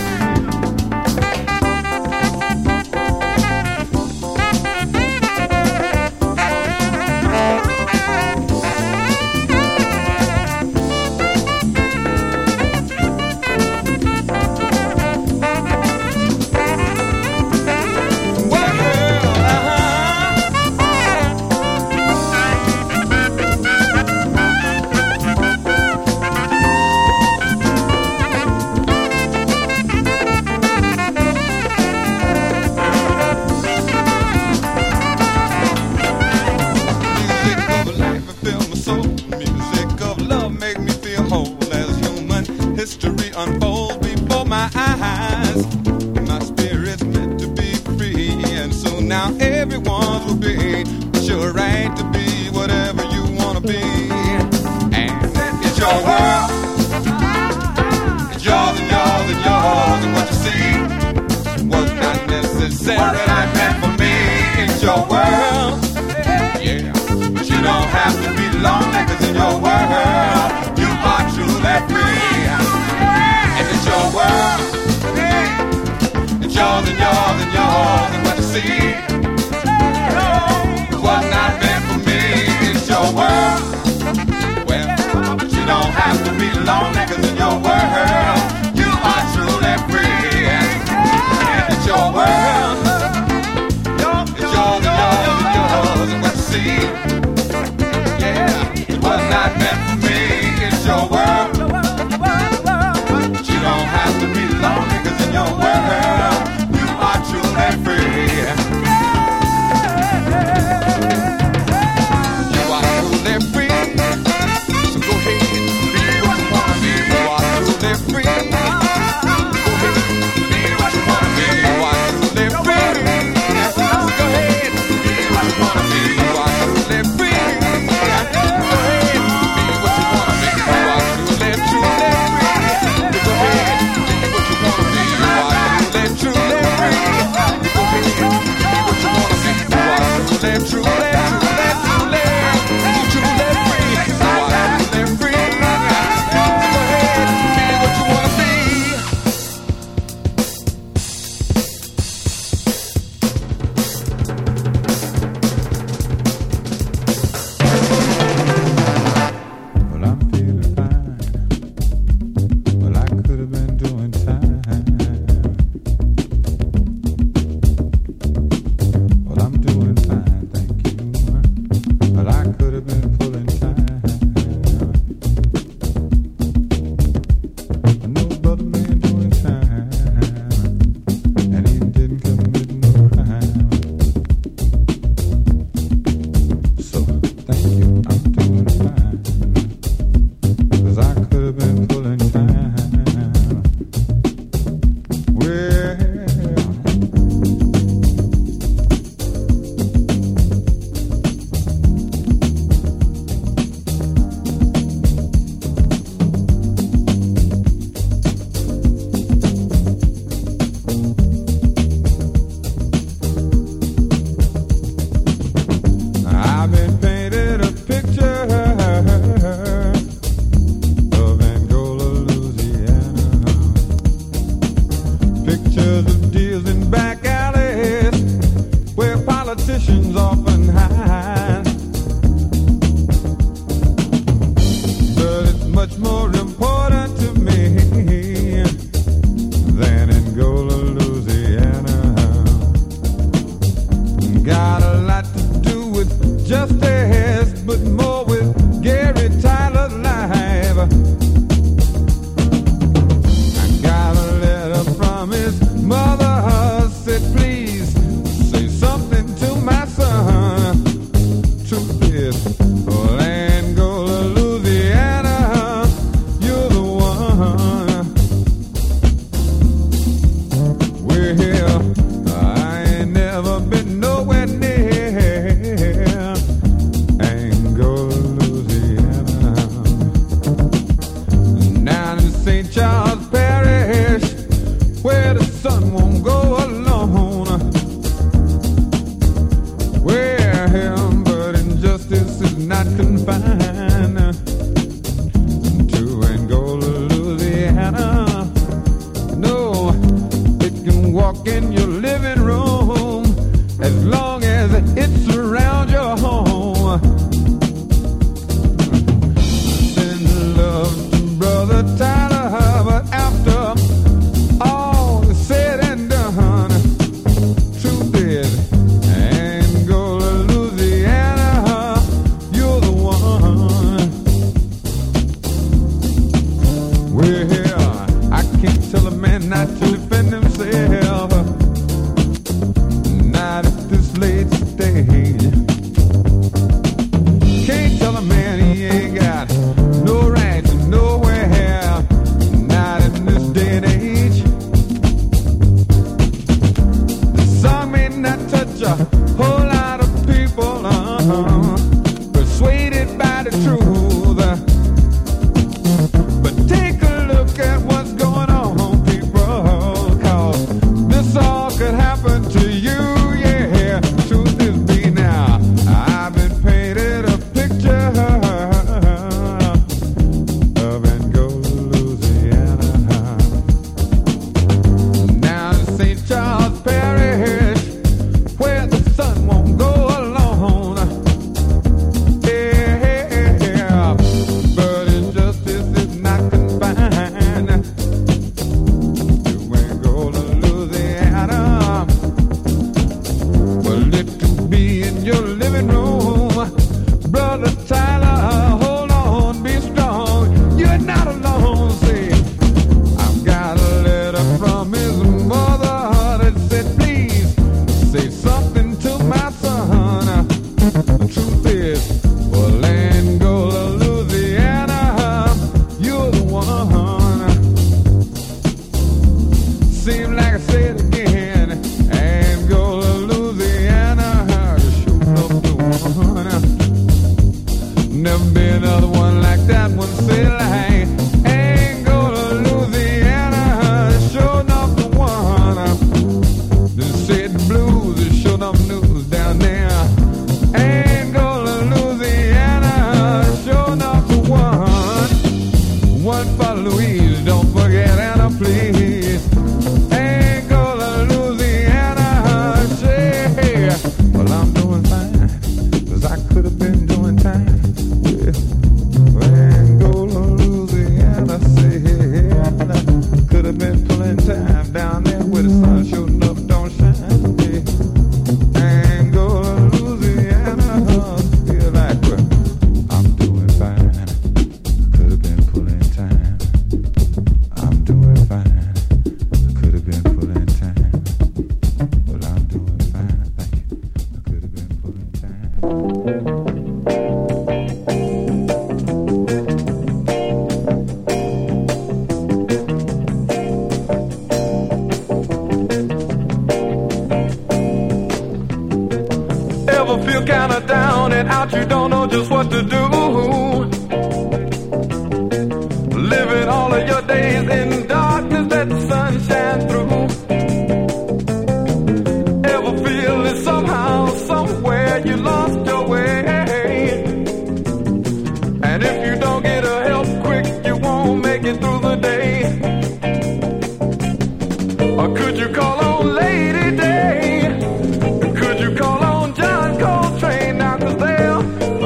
History unfolds before my eyes. My spirit's meant to be free, and soon now everyone's will be. It's your right to be whatever you want to be. And it's your world, it's yours and yours and yours, and what you see was not necessarily meant for me. It's your world, yeah, but you don't have to be lonely, 'cause in your world you are truly free. It's your world, it's yours and yours and yours, and what you see was not meant for me. It's your world, well, but you don't have to be lonely, 'cause in your world you are truly free. And it's your world, it's yours and yours and yours, and what you see, yeah, it was not meant for me. It's your world, you don't have to be lonely, 'cause in your world you are truly free. You are truly free, so go ahead and be what you want to be. You are truly Saint Charles Parish, where the sun won't go alone. Yeah, but injustice is not confined to Angola, Louisiana. Well, it could be in your living room, Brother Tyler. Hold on, be strong. You're not alone. See, I've got a letter from his mother that said, please say something to my son. The truth is, well, Angola, Louisiana, you're the one. Seems like I said again, Angola, Louisiana, you sure enough the one. Never been another one like that one. Say like Angola, Louisiana, sure enough the one. They said the blues is sure enough news down there. Angola, Louisiana, sure enough the one. One for Louise, don't forget Anna, please. Angola, Louisiana, say, well, I'm doing fine, 'cause I could have been doing time. Angola, Louisiana, say, could have been pulling time down there where the sun shooting up don't shine. Yeah. Angola, Louisiana, feel like well, I'm doing fine. Could have been pulling time. I'm doing fine. Could have been pulling time. Well, I'm doing fine. Thank you. I could have been pulling time. Ever feel kinda down and out, you don't know just what to do? Living all of your days in darkness that the sun shines through. Ever feel that somehow, somewhere you lost your way? And if you don't get a help quick, you won't make it through the day. Or could you call on Lady Day? Could you call on John Coltrane now? 'Cause they'll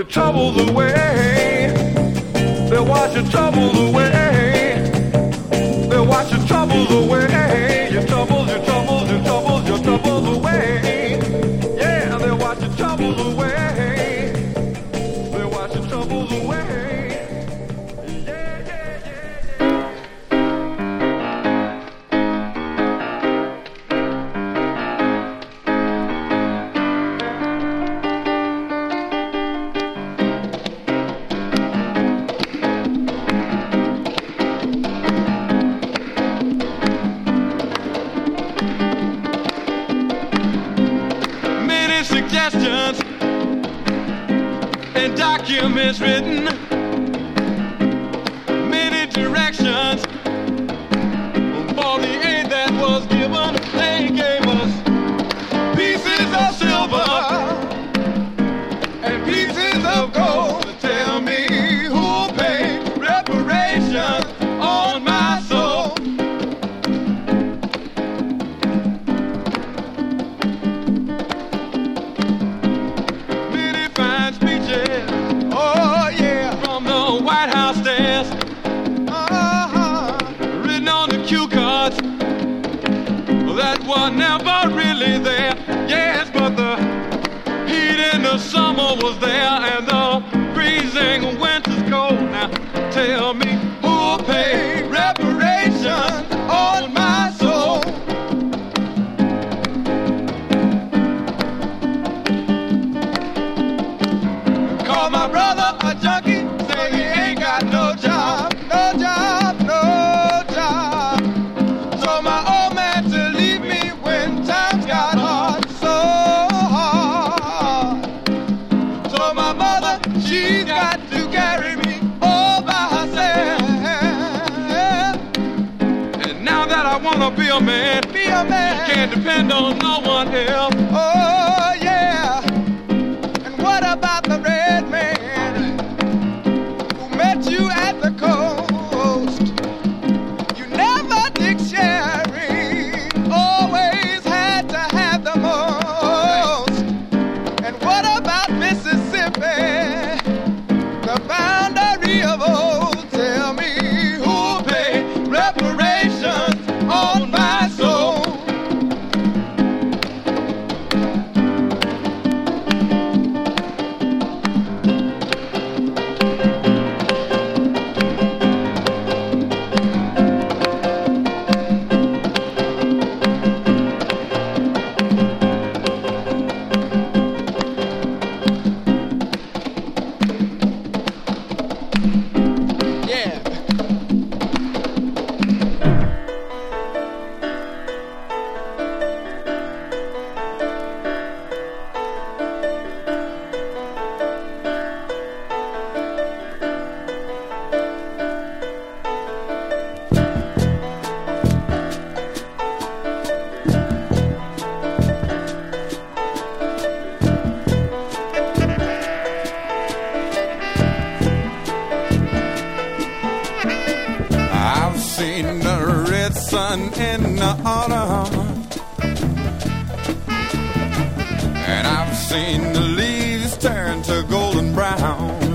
troubles away. They'll wash your troubles away. They'll wash your troubles away. Your troubles, your troubles, your troubles, your troubles away. Yeah, they'll wash your troubles away. They'll wash your troubles away. Documents written, many directions for the aid that was given. They gave us pieces of silver and pieces of gold. Tell me who'll pay reparations on my soul. Many fine speeches, oh yeah, from the White House stairs, uh-huh, written on the cue cards that were never really there. Yes, but the heat in the summer was there and the freezing winter's cold. Now tell me who'll pay reparations on my soul. Call my brother a junkie, say he ain't got no job, no job, no job. Told my old man to leave me when times got hard, so hard. Told my mother she's got to carry me all by herself. And now that I wanna be a man, be a man, can't depend on no one else. Oh yeah. And what about the red man who met you at the coast? You never dictionary, always had to have the most. And what about Mississippi, the boundary of old? Tell me who'll pay reparations on my soul. I've seen the red sun in the autumn, and I've seen the leaves turn to golden brown.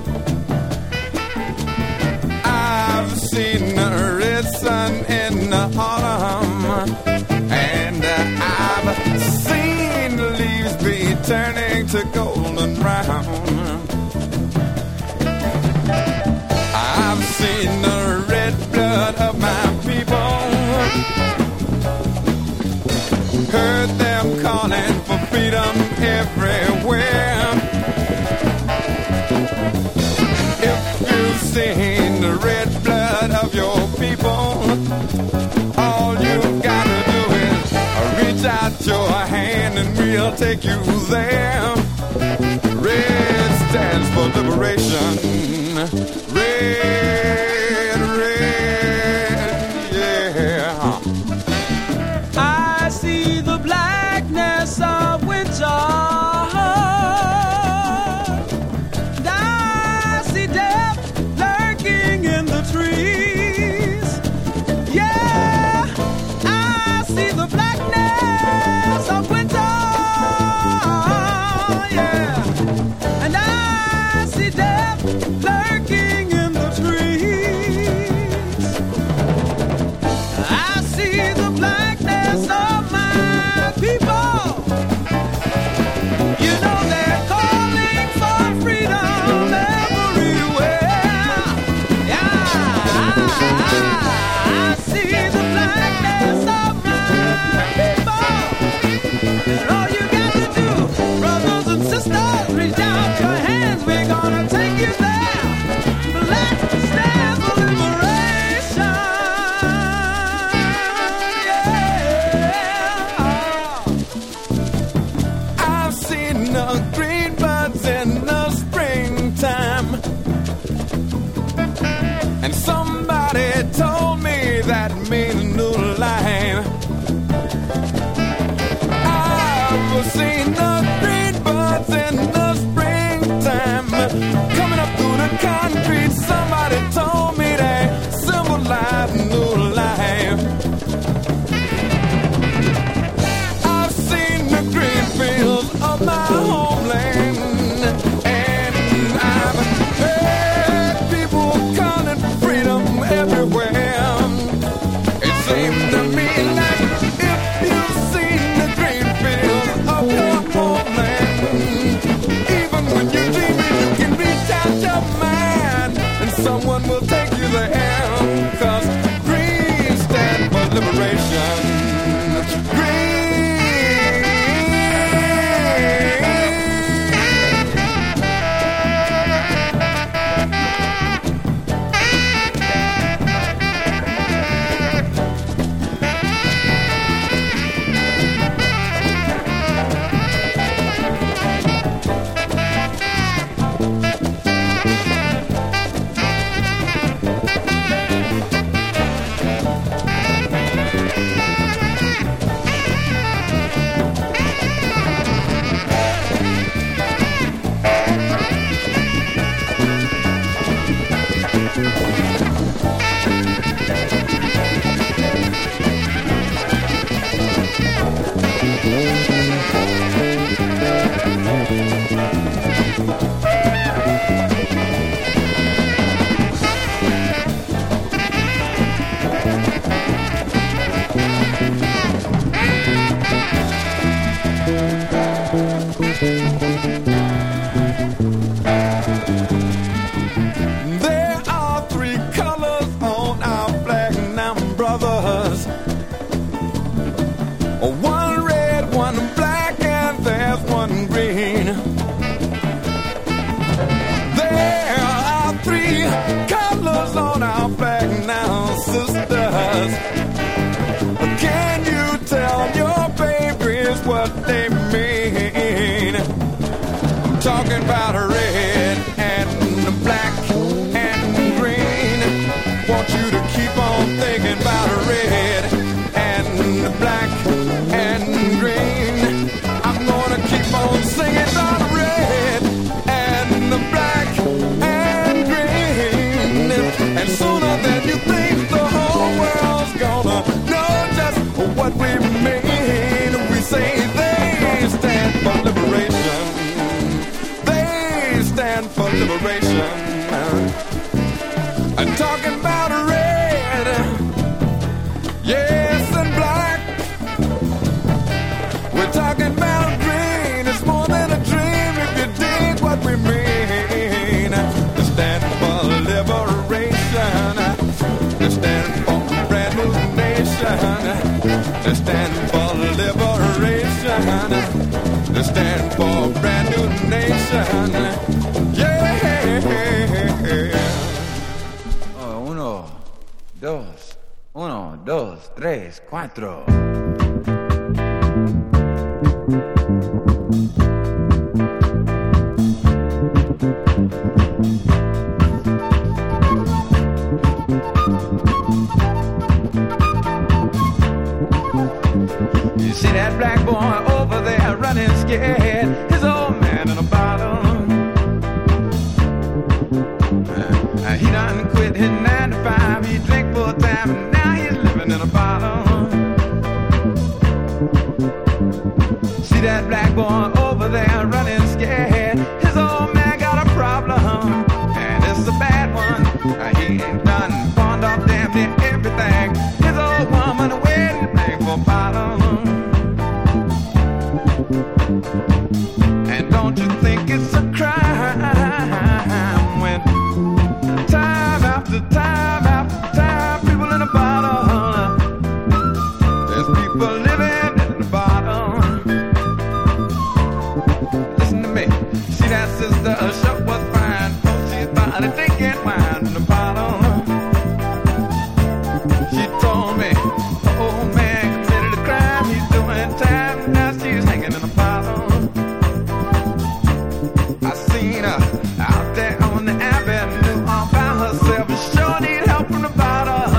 I've seen the red sun in the autumn, and I've seen the leaves be turning to golden brown. I've seen the red blood of my people, heard them calling for freedom everywhere. If you've seen the red blood of your people, all you gotta do is reach out your hand and we'll take you there. Red stands for liberation. Red, red, yeah. I see the blackness of winter, and I see death lurking in the trees. Yeah, I see the blackness of winter, yeah, and I does. Can you tell your babies what they mean? I'm talking about red and black and green. Want you to keep on thinking about red and black and green. I'm gonna keep on singing about red and the black and green. And sooner than you think, the whole world's gonna know just what we mean. We say they stand for liberation. They stand for liberation. I'm talking about red, yes, and black. We're talking about green. It's more than a dream if you dig what we mean. They stand for liberation. They stand for a brand new nation. They stand for liberation. They stand for a brand new nation. Yeah. Oh, uno, dos, uno, dos, tres, cuatro. You see that black boy over there running scared, his old man in a bottle. Uh, he done quit his nine to five, he drank full time, and now he's living in a bottle. See that black boy over there running scared, his old man got a problem, and it's a bad one. Uh, he ain't done pawned off damn near everything. His old woman waiting to bring for a bottle. And don't you think it's a crime when time after time after time people in a bottle, there's people living in a bottle. Listen to me, see that sister, her shirt was fine, oh, she started drinking wine in a bottle. She told me, oh man committed a crime, he's doing time, now she's hanging in a bottle. I seen her out there on the avenue all by herself, and sure need help from the bottle.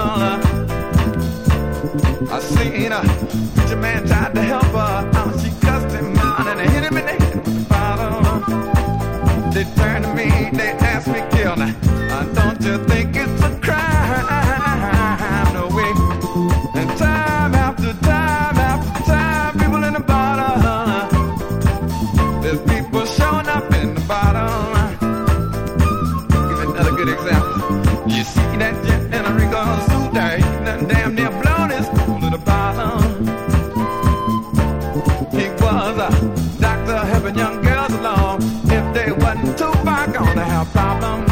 I seen her, preacher man tried to help her out, she cussed him out and hit him in the head with the bottle. They turned to me, they asked me, kill her, uh, don't you think it's a crime? No way. And time after time after time, people in the bottle, there's people showing up in the bottle. Give another good example. You see that jet in a Rico suit there, he done damn near blown his cool to the bottle. He was a doctor helping young girls along. If they wasn't too far gone to have problems.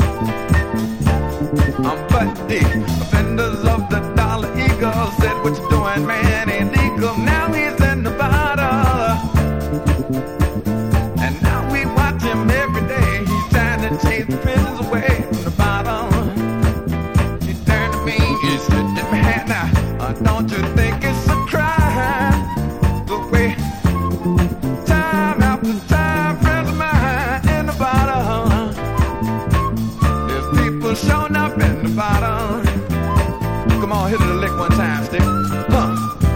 Um, but the offenders of the Dollar Eagle said, what you doing, man, ain't legal. Now he's in the bottle. And now we watch him every day. He's trying to chase the prisoners away from the bottle. He turned to me, he said, man, now, uh, don't you think it's a crime? The way time after time, friends of mine in the bottle. There's people showing up in the bottle. Come on, hit it a lick one time, stick. Huh.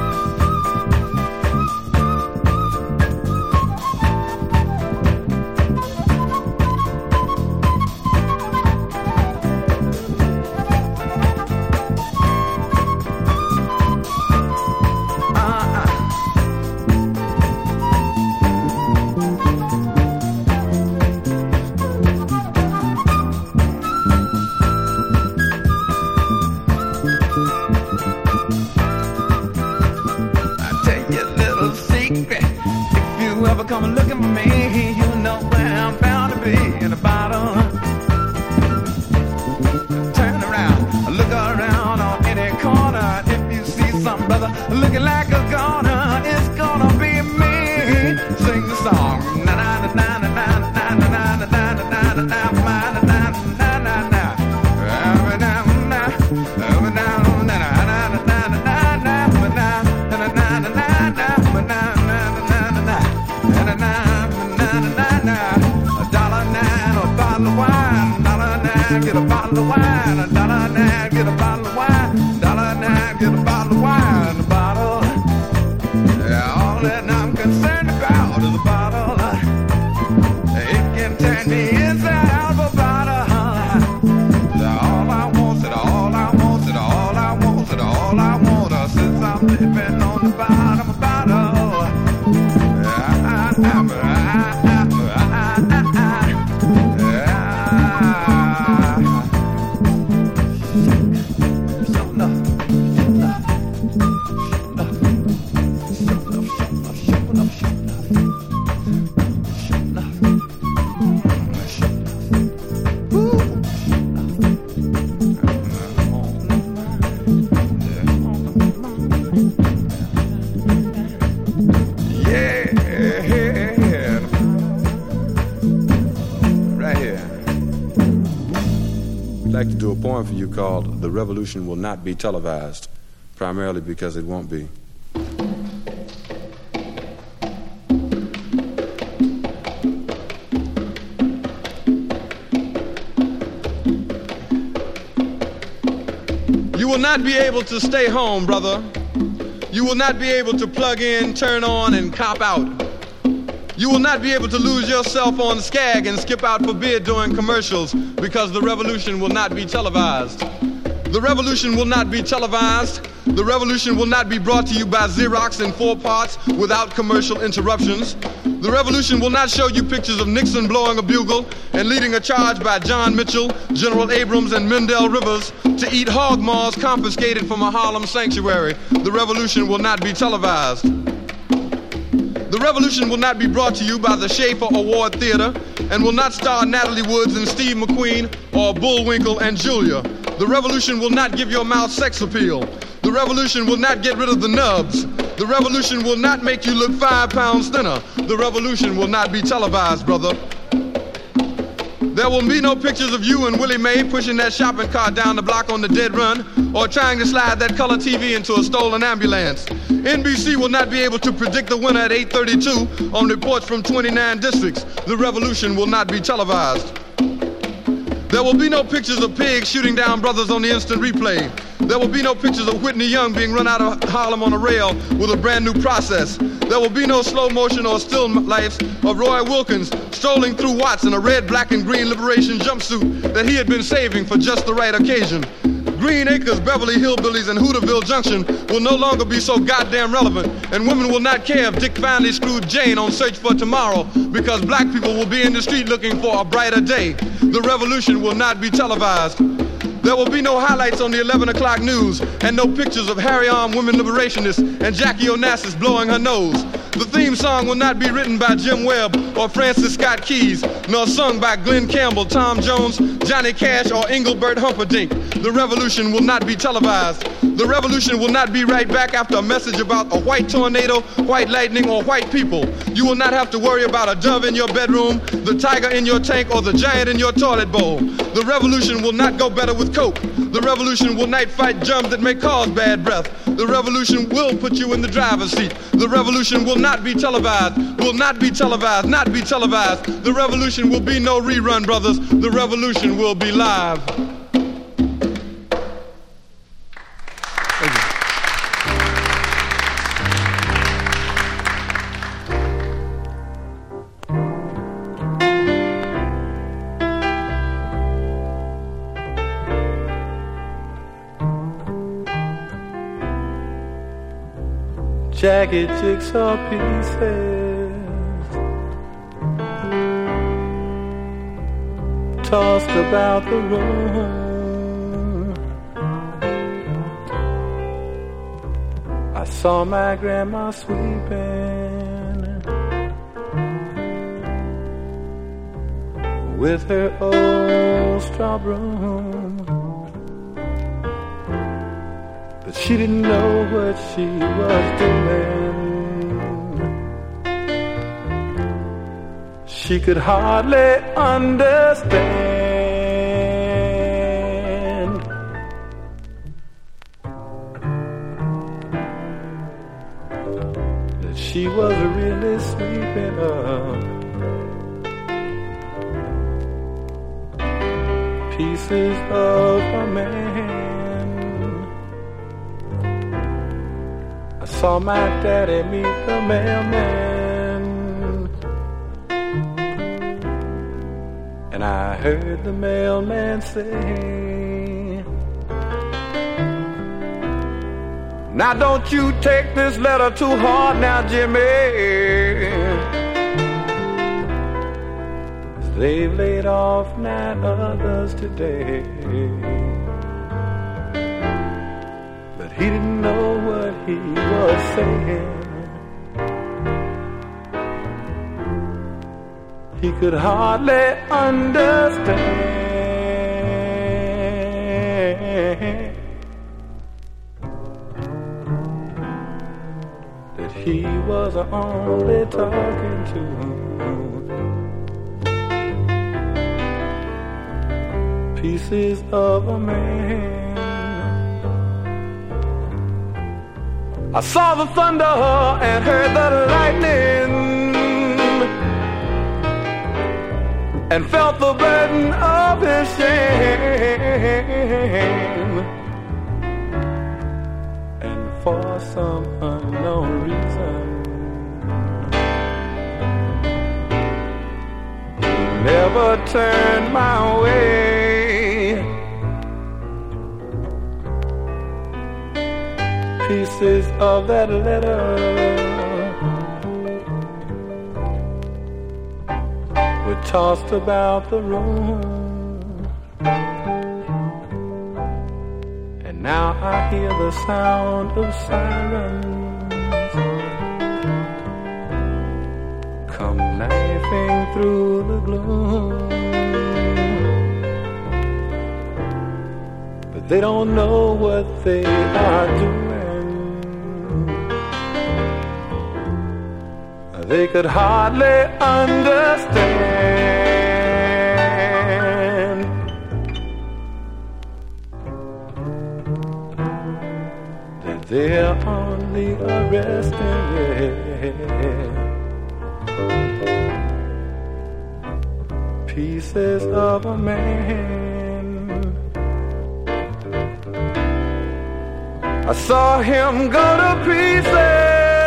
Ever come looking for me, you know where I'm bound to be, in a bottle. Turn around, look around on any corner. If you see some brother looking like a goner, it's gonna be me. Sing the song. Na na na na na na na na na na na na na na na na na na. bottle of wine, dollar nine, get a bottle of wine, a dollar nine, get a bottle of wine, dollar nine, get a bottle of wine, a bottle. Yeah, all that I'm concerned about is a bottle. It can turn me inside out of a bottle. All I want, it all I want, it all I want, it all I want, since I'm living on the bottom of a bottle. I, I, I, To a poem for you called The Revolution Will Not Be Televised, primarily because it won't be. You will not be able to stay home, brother. You will not be able to plug in, turn on, and cop out. You will not be able to lose yourself on Skag and skip out for beer during commercials because the revolution will not be televised. The revolution will not be televised. The revolution will not be brought to you by Xerox in four parts without commercial interruptions. The revolution will not show you pictures of Nixon blowing a bugle and leading a charge by John Mitchell, General Abrams, and Mendel Rivers to eat hog maws confiscated from a Harlem sanctuary. The revolution will not be televised. The revolution will not be brought to you by the Schaefer Award Theater and will not star Natalie Woods and Steve McQueen or Bullwinkle and Julia. The revolution will not give your mouth sex appeal. The revolution will not get rid of the nubs. The revolution will not make you look five pounds thinner. The revolution will not be televised, brother. There will be no pictures of you and Willie Mae pushing that shopping cart down the block on the dead run or trying to slide that color T V into a stolen ambulance. N B C will not be able to predict the winner at eight thirty-two on reports from twenty-nine districts. The revolution will not be televised. There will be no pictures of pigs shooting down brothers on the instant replay. There will be no pictures of Whitney Young being run out of Harlem on a rail with a brand new process. There will be no slow motion or still lifes of Roy Wilkins strolling through Watts in a red, black, and green liberation jumpsuit that he had been saving for just the right occasion. Green Acres, Beverly Hillbillies, and Hooterville Junction will no longer be so goddamn relevant, and women will not care if Dick finally screwed Jane on Search for Tomorrow because black people will be in the street looking for a brighter day. The revolution will not be televised. There will be no highlights on the eleven o'clock news and no pictures of Harry-armed women liberationists and Jackie Onassis blowing her nose. The theme song will not be written by Jim Webb or Francis Scott Keys, nor sung by Glenn Campbell, Tom Jones, Johnny Cash, or Engelbert Humperdinck. The revolution will not be televised. The revolution will not be right back after a message about a white tornado, white lightning, or white people. You will not have to worry about a dove in your bedroom, the tiger in your tank, or the giant in your toilet bowl. The revolution will not go better with Coke. The revolution will not fight germs that may cause bad breath. The revolution will put you in the driver's seat. The revolution will not be televised, will not be televised, not be televised. The revolution will be no rerun, brothers. The revolution will be live. Jagged jigsaw pieces tossed about the room. I saw my grandma sweeping with her old straw broom. But she didn't know what she was doing. She could hardly understand that she was really sweeping up Pieces of a man. I saw my daddy meet the mailman, and I heard the mailman say, now don't you take this letter too hard now, Jimmy. They've laid off nine others today. But he didn't know what he was saying. He could hardly understand that he was only talking to him. Pieces of a man. I saw the thunder and heard the lightning, and felt the burden of his shame. And for some unknown reason, he never turned my way. Pieces of that letter were tossed about the room, and now I hear the sound of sirens come knifing through the gloom. But they don't know what they are doing. They could hardly understand that they're only arresting pieces of a man. I saw him go to pieces.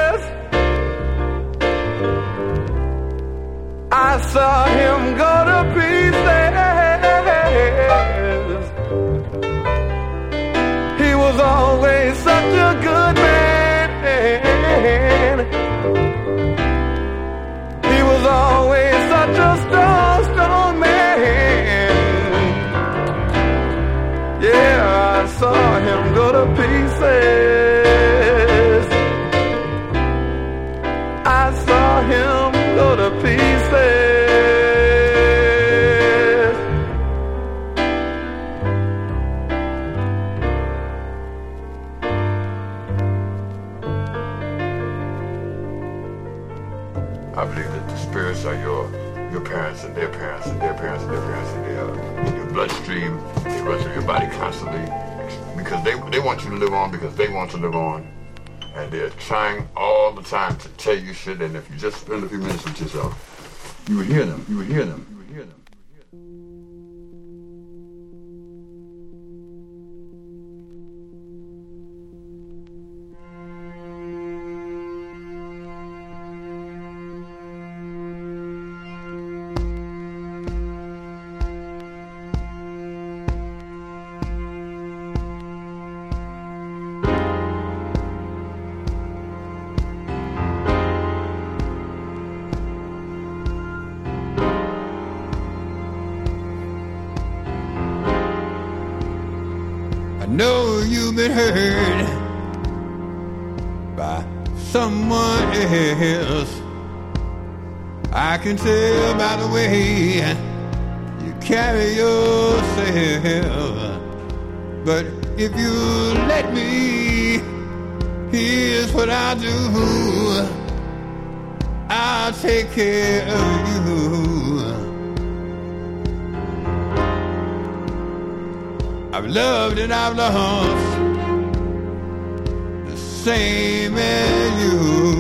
I saw him go to pieces. He was always such a good man. He was always such a strong, strong man. Yeah, I saw him go to pieces. I saw him go to pieces. I believe that the spirits are your your parents and their parents and their parents and their parents and they are in your bloodstream. They run through your body constantly because they they want you to live on because they want to live on. And they're trying all the time to tell you shit, and if you just spend a few minutes with yourself, you would hear them, you would hear them, you would hear them. I know you've been hurt by someone else. I can tell by the way you carry yourself. But if you let me, here's what I'll do. I'll take care of you. I've loved and I've lost the same as you.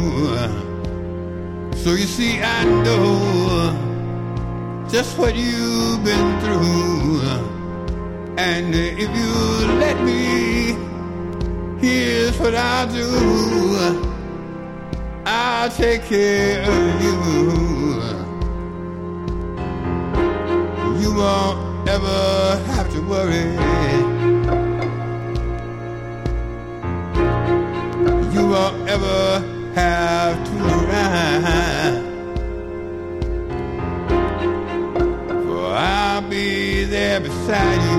So you see, I know just what you've been through. And if you let me, here's what I'll do. I'll take care of you. You won't ever have to worry. You won't ever have to run. For I'll be there beside you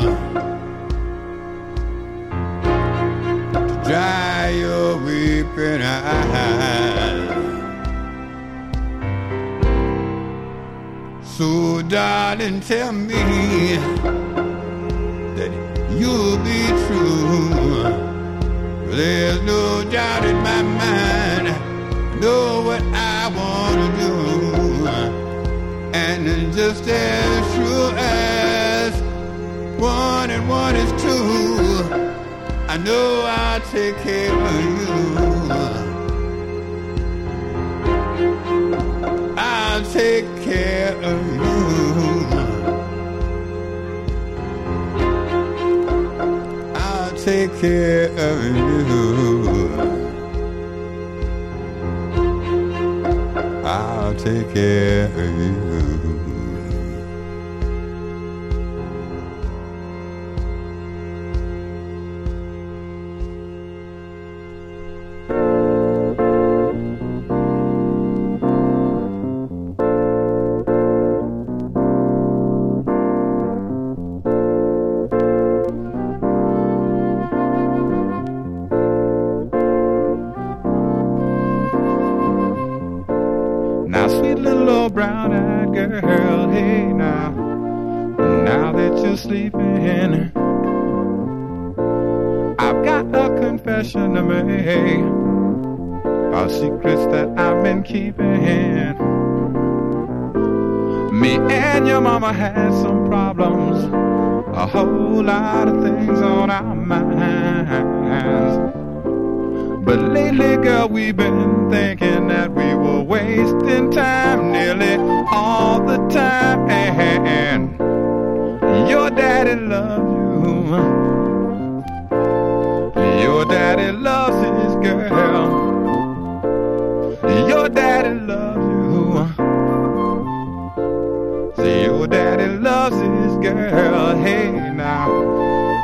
to dry your weeping eyes. So darling, tell me that you'll be true. There's no doubt in my mind. I know what I want to do. And just as true as one and one is two, I know I'll take care of you. I'll take care of you. I'll take care of you. I'll take care of you. Brown-eyed girl, hey now, now that you're sleeping, I've got a confession to make about secrets that I've been keeping. Me and your mama had some problems, a whole lot of things on our minds. But lately, girl, we've been thinking that we were wasting time nearly all the time. And your daddy loves you. Your daddy loves his girl. Your daddy loves you. See, your daddy loves his girl. Hey, now.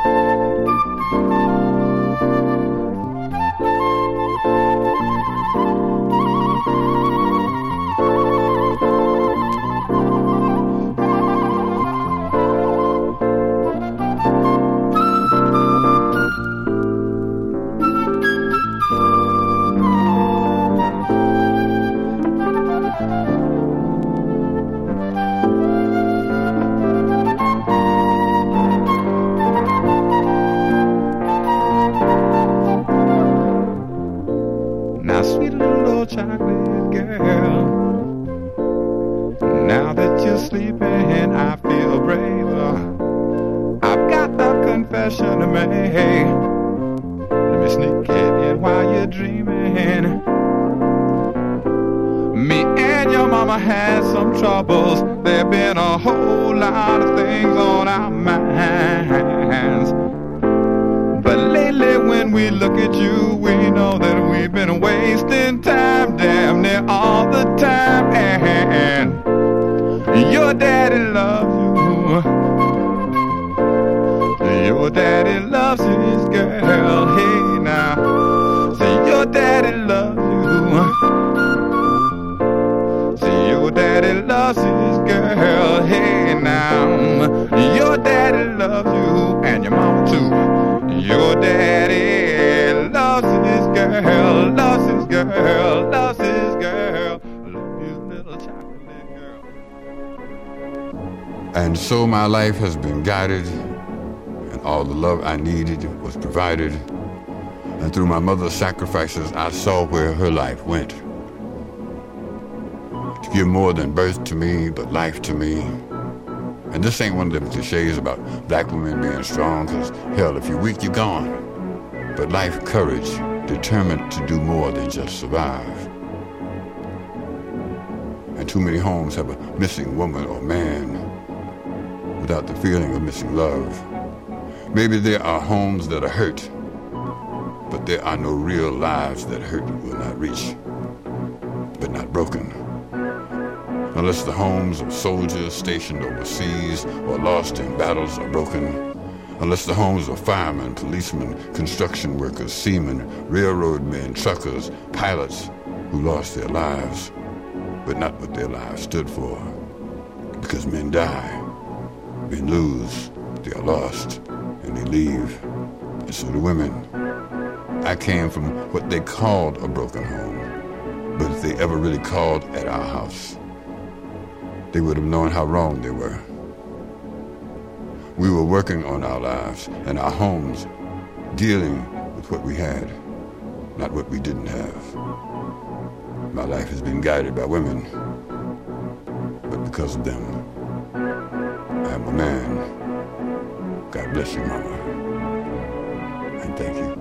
Chocolate girl, now that you're sleeping, I feel braver. I've got a confession to make. Let me sneak it in while you're dreaming. Me and your mama had some troubles. There've been a whole lot of things on our minds. But lately when we look at you, we know that we've been wasting time damn near all the time. And your daddy loves you. Your daddy loves his girl. Hey now, say your daddy loves you. Say your daddy loves his girl. Hey now, your daddy loves you and your mama too. Your daddy loves his girl, loves his girl, loves his girl, loves his little chocolate girl. And so my life has been guided, and all the love I needed was provided. And through my mother's sacrifices, I saw where her life went. To give more than birth to me, but life to me. And this ain't one of them cliches about black women being strong, because hell, if you're weak, you're gone. But life, courage, determined to do more than just survive. And too many homes have a missing woman or man without the feeling of missing love. Maybe there are homes that are hurt, but there are no real lives that hurt will not reach, but not broken. Unless the homes of soldiers stationed overseas or lost in battles are broken. Unless the homes of firemen, policemen, construction workers, seamen, railroad men, truckers, pilots who lost their lives, but not what their lives stood for. Because men die, men lose, they are lost, and they leave. And so do women. I came from what they called a broken home, but if they ever really called at our house, they would have known how wrong they were. We were working on our lives and our homes, dealing with what we had, not what we didn't have. My life has been guided by women, but because of them, I am a man. God bless you, Mama, and thank you.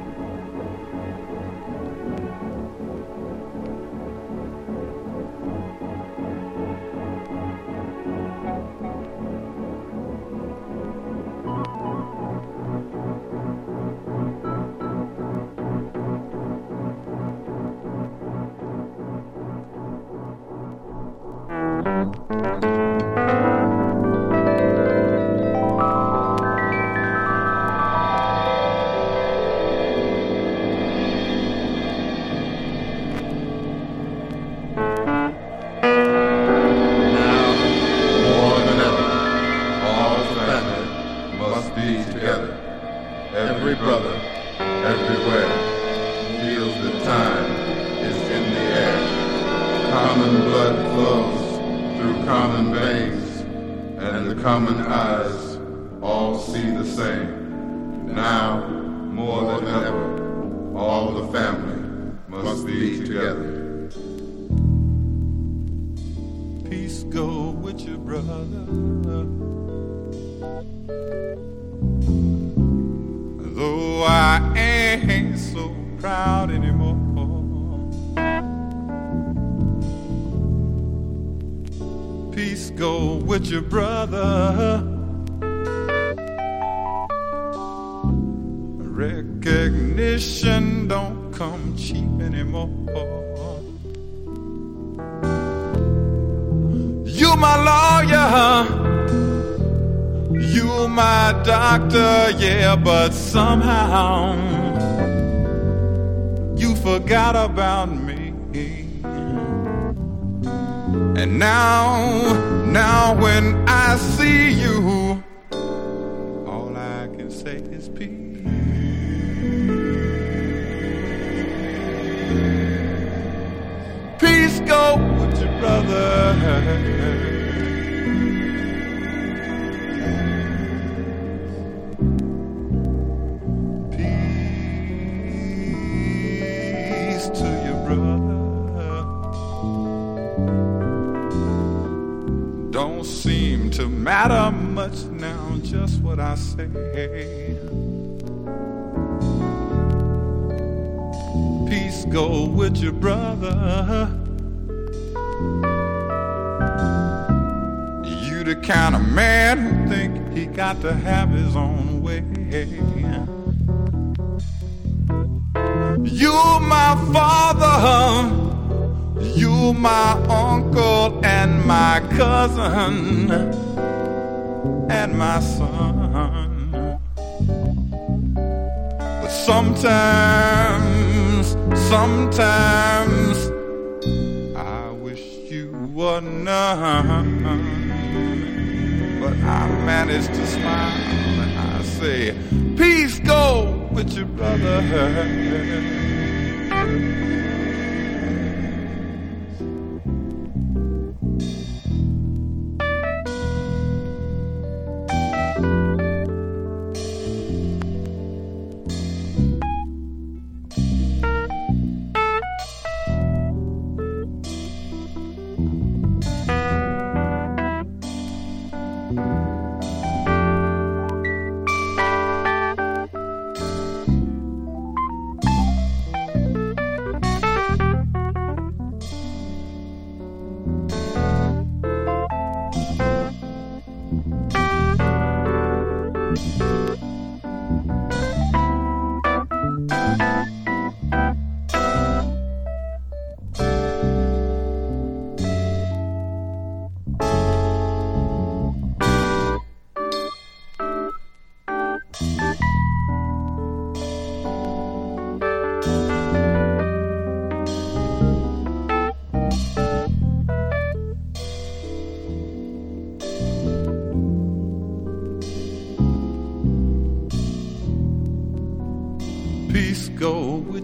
Your brother, recognition don't come cheap anymore. You my lawyer, you my doctor, yeah, but somehow you forgot about me. And now, now when I see you, all I can say is peace. Peace go with your brother. To matter much now, just what I say. Peace go with your brother. You the kind of man who think he got to have his own way. You my father, you my uncle and my cousin and my son. But sometimes, sometimes I wish you were none. But I manage to smile and I say, peace go with your brother.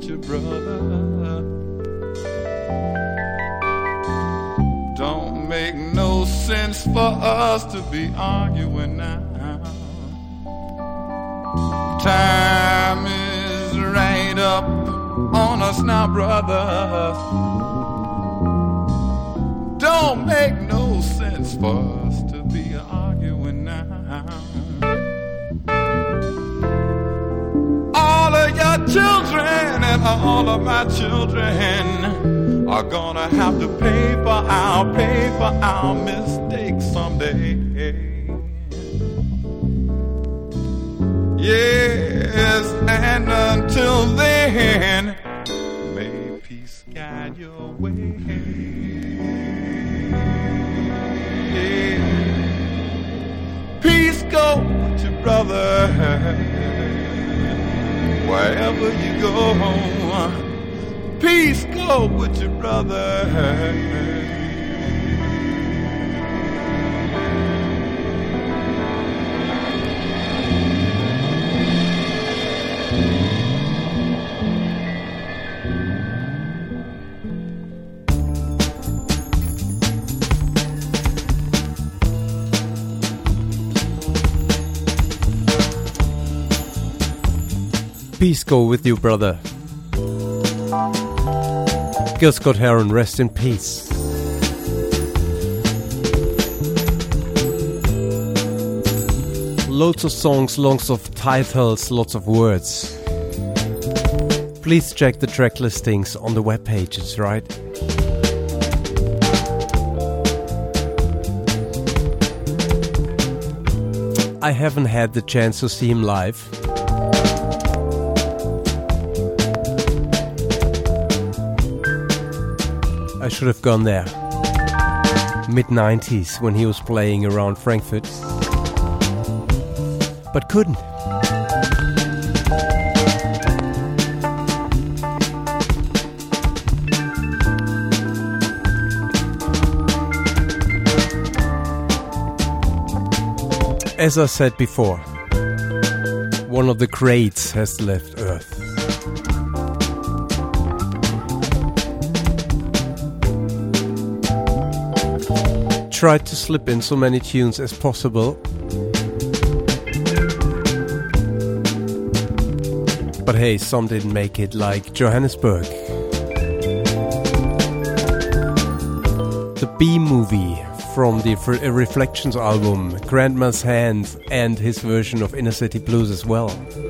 with your brother. Don't make no sense for us to be arguing now. Time is right up on us now, brother. Don't make no sense for us to be arguing now. All of your children and all of my children are gonna have to pay for our, pay for our mistakes someday. Yes, and until then, may peace guide your way. Yeah. Peace go with your brother wherever you go. Peace go with your brother. Peace go with you, brother. Gil Scott-Heron, rest in peace. Loads of songs, lots of titles, lots of words. Please check the track listings on the web pages, right? I haven't had the chance to see him live. I should have gone there. mid nineties when he was playing around Frankfurt. But couldn't. As I said before, one of the greats has left Earth. Tried to slip in so many tunes as possible, but hey, some didn't make it, like Johannesburg. The B-movie from the Reflections album, Grandma's Hand, and his version of Inner City Blues as well.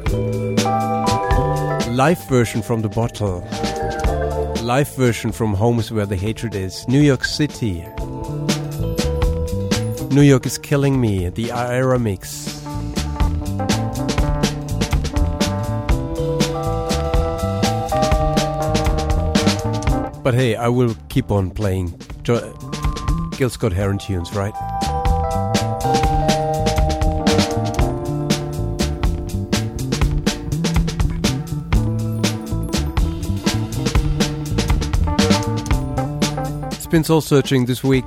Live version from The Bottle. Live version from Home is Where the Hatred Is. New York City. New York is Killing Me, the Ira mix. But hey, I will keep on playing jo- Gil Scott-Heron tunes, right? It's been soul searching this week.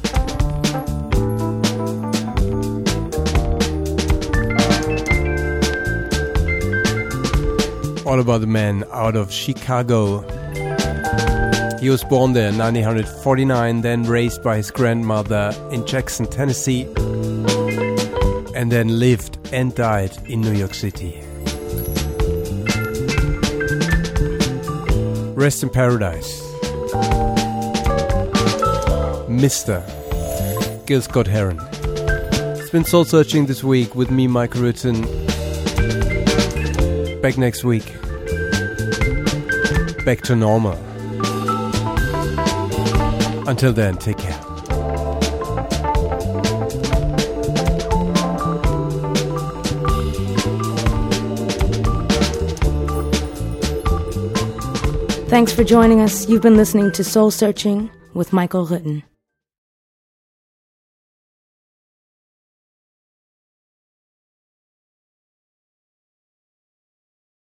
All about the man out of Chicago. He was born there in nineteen forty-nine, then raised by his grandmother in Jackson, Tennessee, and then lived and died in New York City. Rest in paradise, Mister Gil Scott-Heron. It's been soul searching this week with me, Mike Rutten. Back next week. Back to normal. Until then, take care. Thanks for joining us. You've been listening to Soul Searching with Michael Rutten.